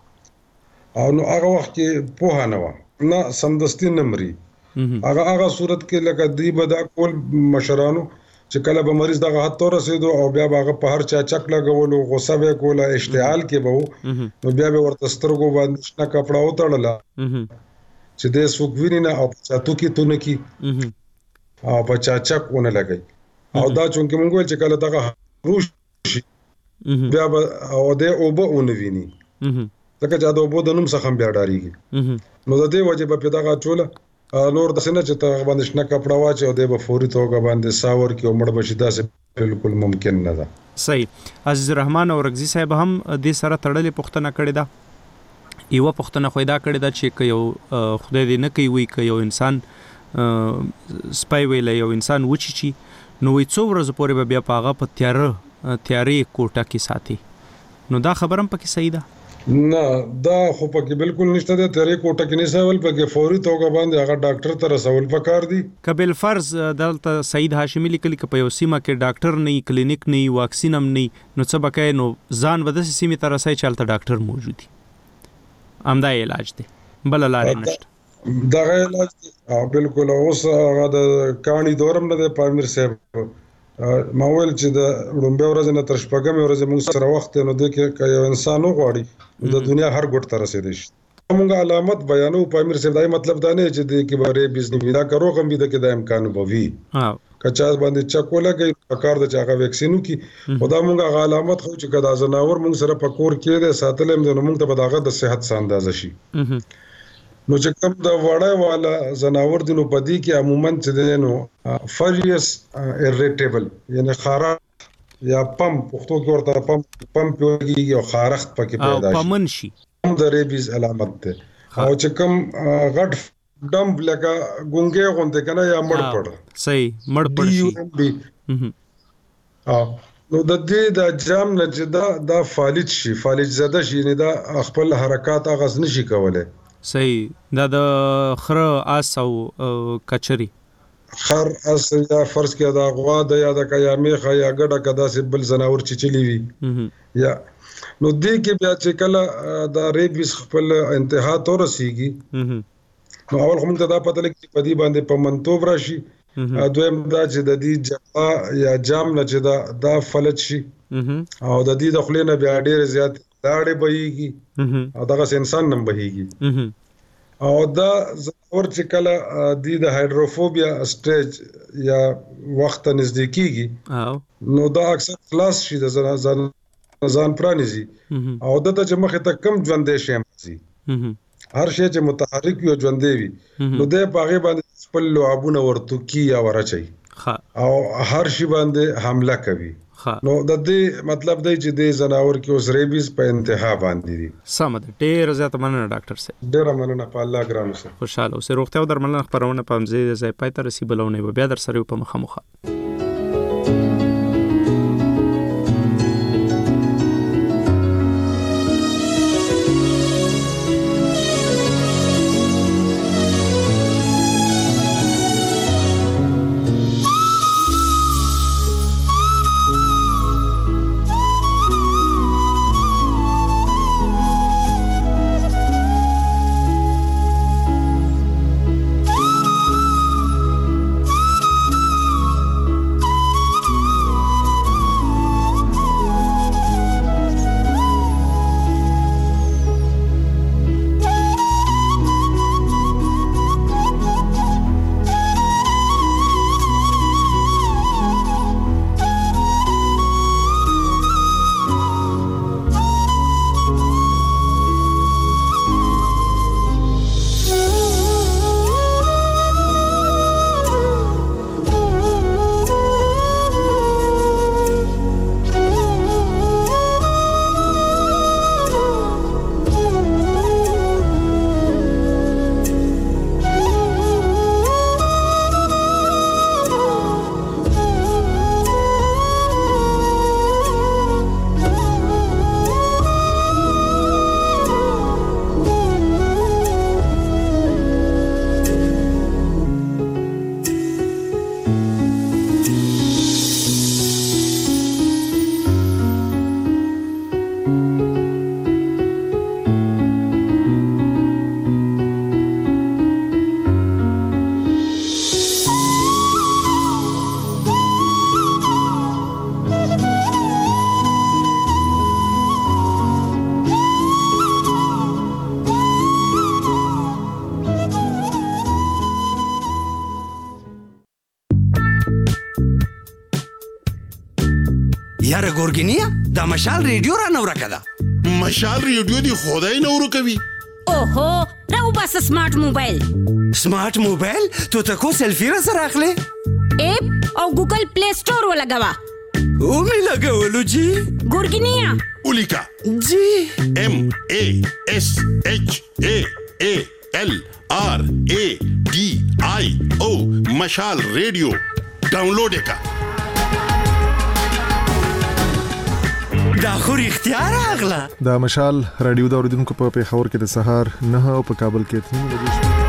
او نو هغه وخت کې په نه و نه سمدستي نمرې هغه هغه صورت کې لکه دی بدا کول مشرانو چې کله به مریض دغه حد تور رسیدو او بیا هغه په هر چا چک لګولو غوسه به کوله اشتعال کې به نو بیا به ورته سترګو باندې شنه کپڑا وتړله چې د سوګوینې نه او چاتو کې تو نه کی او په چا چک ونه لګي او دا چونکه مونږ ول چې کله دغه روش بیا به او د اوبه اونویني ځکه چې دا اوبه د نوم څخه بیا ډاریږي نو د دې وجه په دغه ټوله نور د سینې چې ته باندې شنه کپڑا واچي او د به فوري توګه باندې ساور کې عمر بشي دا بالکل ممکن نه ده. صحیح. عزیز الرحمن او رغزی صاحب هم د سره تړلې پښتنه کړې ده یو پښتنه خو دا کړې ده چې یو خدای دې نه کوي وي ک یو انسان سپای ویل یو انسان وچی چی نو وي څو ورځې پورې بیا پاغه په تیار تیارې کوټه کې ساتي نو دا خبرم پکې صحیح ده؟ نه دا خو پکې بالکل نشته د طریق او ټکنیسول پکې فوري توګه باندې هغه ډاکټر ته رسول پکار دي. کبل فرض دلته سعید هاشمی لیکلی ک په یو سیمه کې ډاکټر نه کلینیک نه واکسین هم نه نو څه بکای نو ځان ودس سیمه ته رسای چلته ډاکټر موجود دي امدا علاج دی بل لارې نشته دا علاج دی بالکل. اوس هغه د کانی دورم نه د پامیر صاحب ما ویل چې د لومبه ورځ نه تر شپږم ورځ موږ سره وخت نو د کې یو انسان وغواړي د دنیا هر ګوټ ته رسیدي شي. موږ علامت بیانو پامیر صاحب دای مطلب دا نه چې د کې باره بزنس دا کرو غم دي کې د امکان بوي کچا باندې چکو لګي پکار د چاغه ویکسینو کې خدا موږ علامت خو چې کدا زناور موږ سره پکور کې د ساتلم د موږ ته بداغه د صحت اندازه شي. نو چې کوم د وړای والا زناور دینو پدی کې عموما چې دینو فریس ایریټیبل یعنی خارخ یا پم پختو کې ورته پم پم پیږي او خارخت پکې پیدا شي پمن شي د ریبیز علامت ده. او چې کوم غټ ډم لکه ګونګې غونډه کنه یا مړ پړ صحیح مړ پړ شي. ها نو د دې د جام نه چې دا د فالج شي فالج زده شي نه دا خپل حرکت اغاز نشي کولای. صحیح دا د خره اس او کچري خر اس یا فرض کې دا غوا د یا د کیا میخه یا ګډه کدا سي بل زناور چې چلی وي یا نو دې کې بیا چې کله دا ریبیس خپل انتها تور رسیږي نو اول کوم ته دا پته لګي په دې باندې په منتوب راشي دویم دا چې د دې جپا یا جام نه چې دا د فلج شي او د دې د خلینو بیا ډېر زیات داړې بهيږي او دغه انسان نم بهيږي او دا زور چې کله د هایدروفوبیا سټیج یا وخت نزدیکیږي نو دا اکثر خلاص شي د ځان ځان پرانیزي او دته چې مخه ته کم ژوندې شي هر شی چې متحرک وي او ژوندې وي نو د پاغه باندې خپل لعابونه ورته کی یا ورچي او هر شی باندې حمله کوي. نو د دې مطلب دی چې د زناور کې اوس ریبیز په انتها باندې دي. سم ده ډېر زیات مننه ډاکټر صاحب ډېر مننه په الله ګرام سره خوشاله اوسه روغتیا او درملنه خبرونه په مزه ځای پای ته رسیدلونه بیا در سره په مخامخ. یاره ګورګینیا دا مشال ریډیو را نو راکده مشال ریډیو دی خدای نو ورکوي. اوهو راو بس سمارټ موبایل سمارټ موبایل ته ته کو سلفي را سره اخلي اپ او ګوګل پلی سٹور ولګوا او می لګولو جی ګورګینیا اولیکا جی ام ا اس اچ ا ا ال آر ا ډي آی او مشال ریډیو ډاونلوډ کا دا خو رښتیا راغله. د مشال رادیو د اوریدونکو په پیښور کې د سهار نه او په کابل کې اته نیمې بجې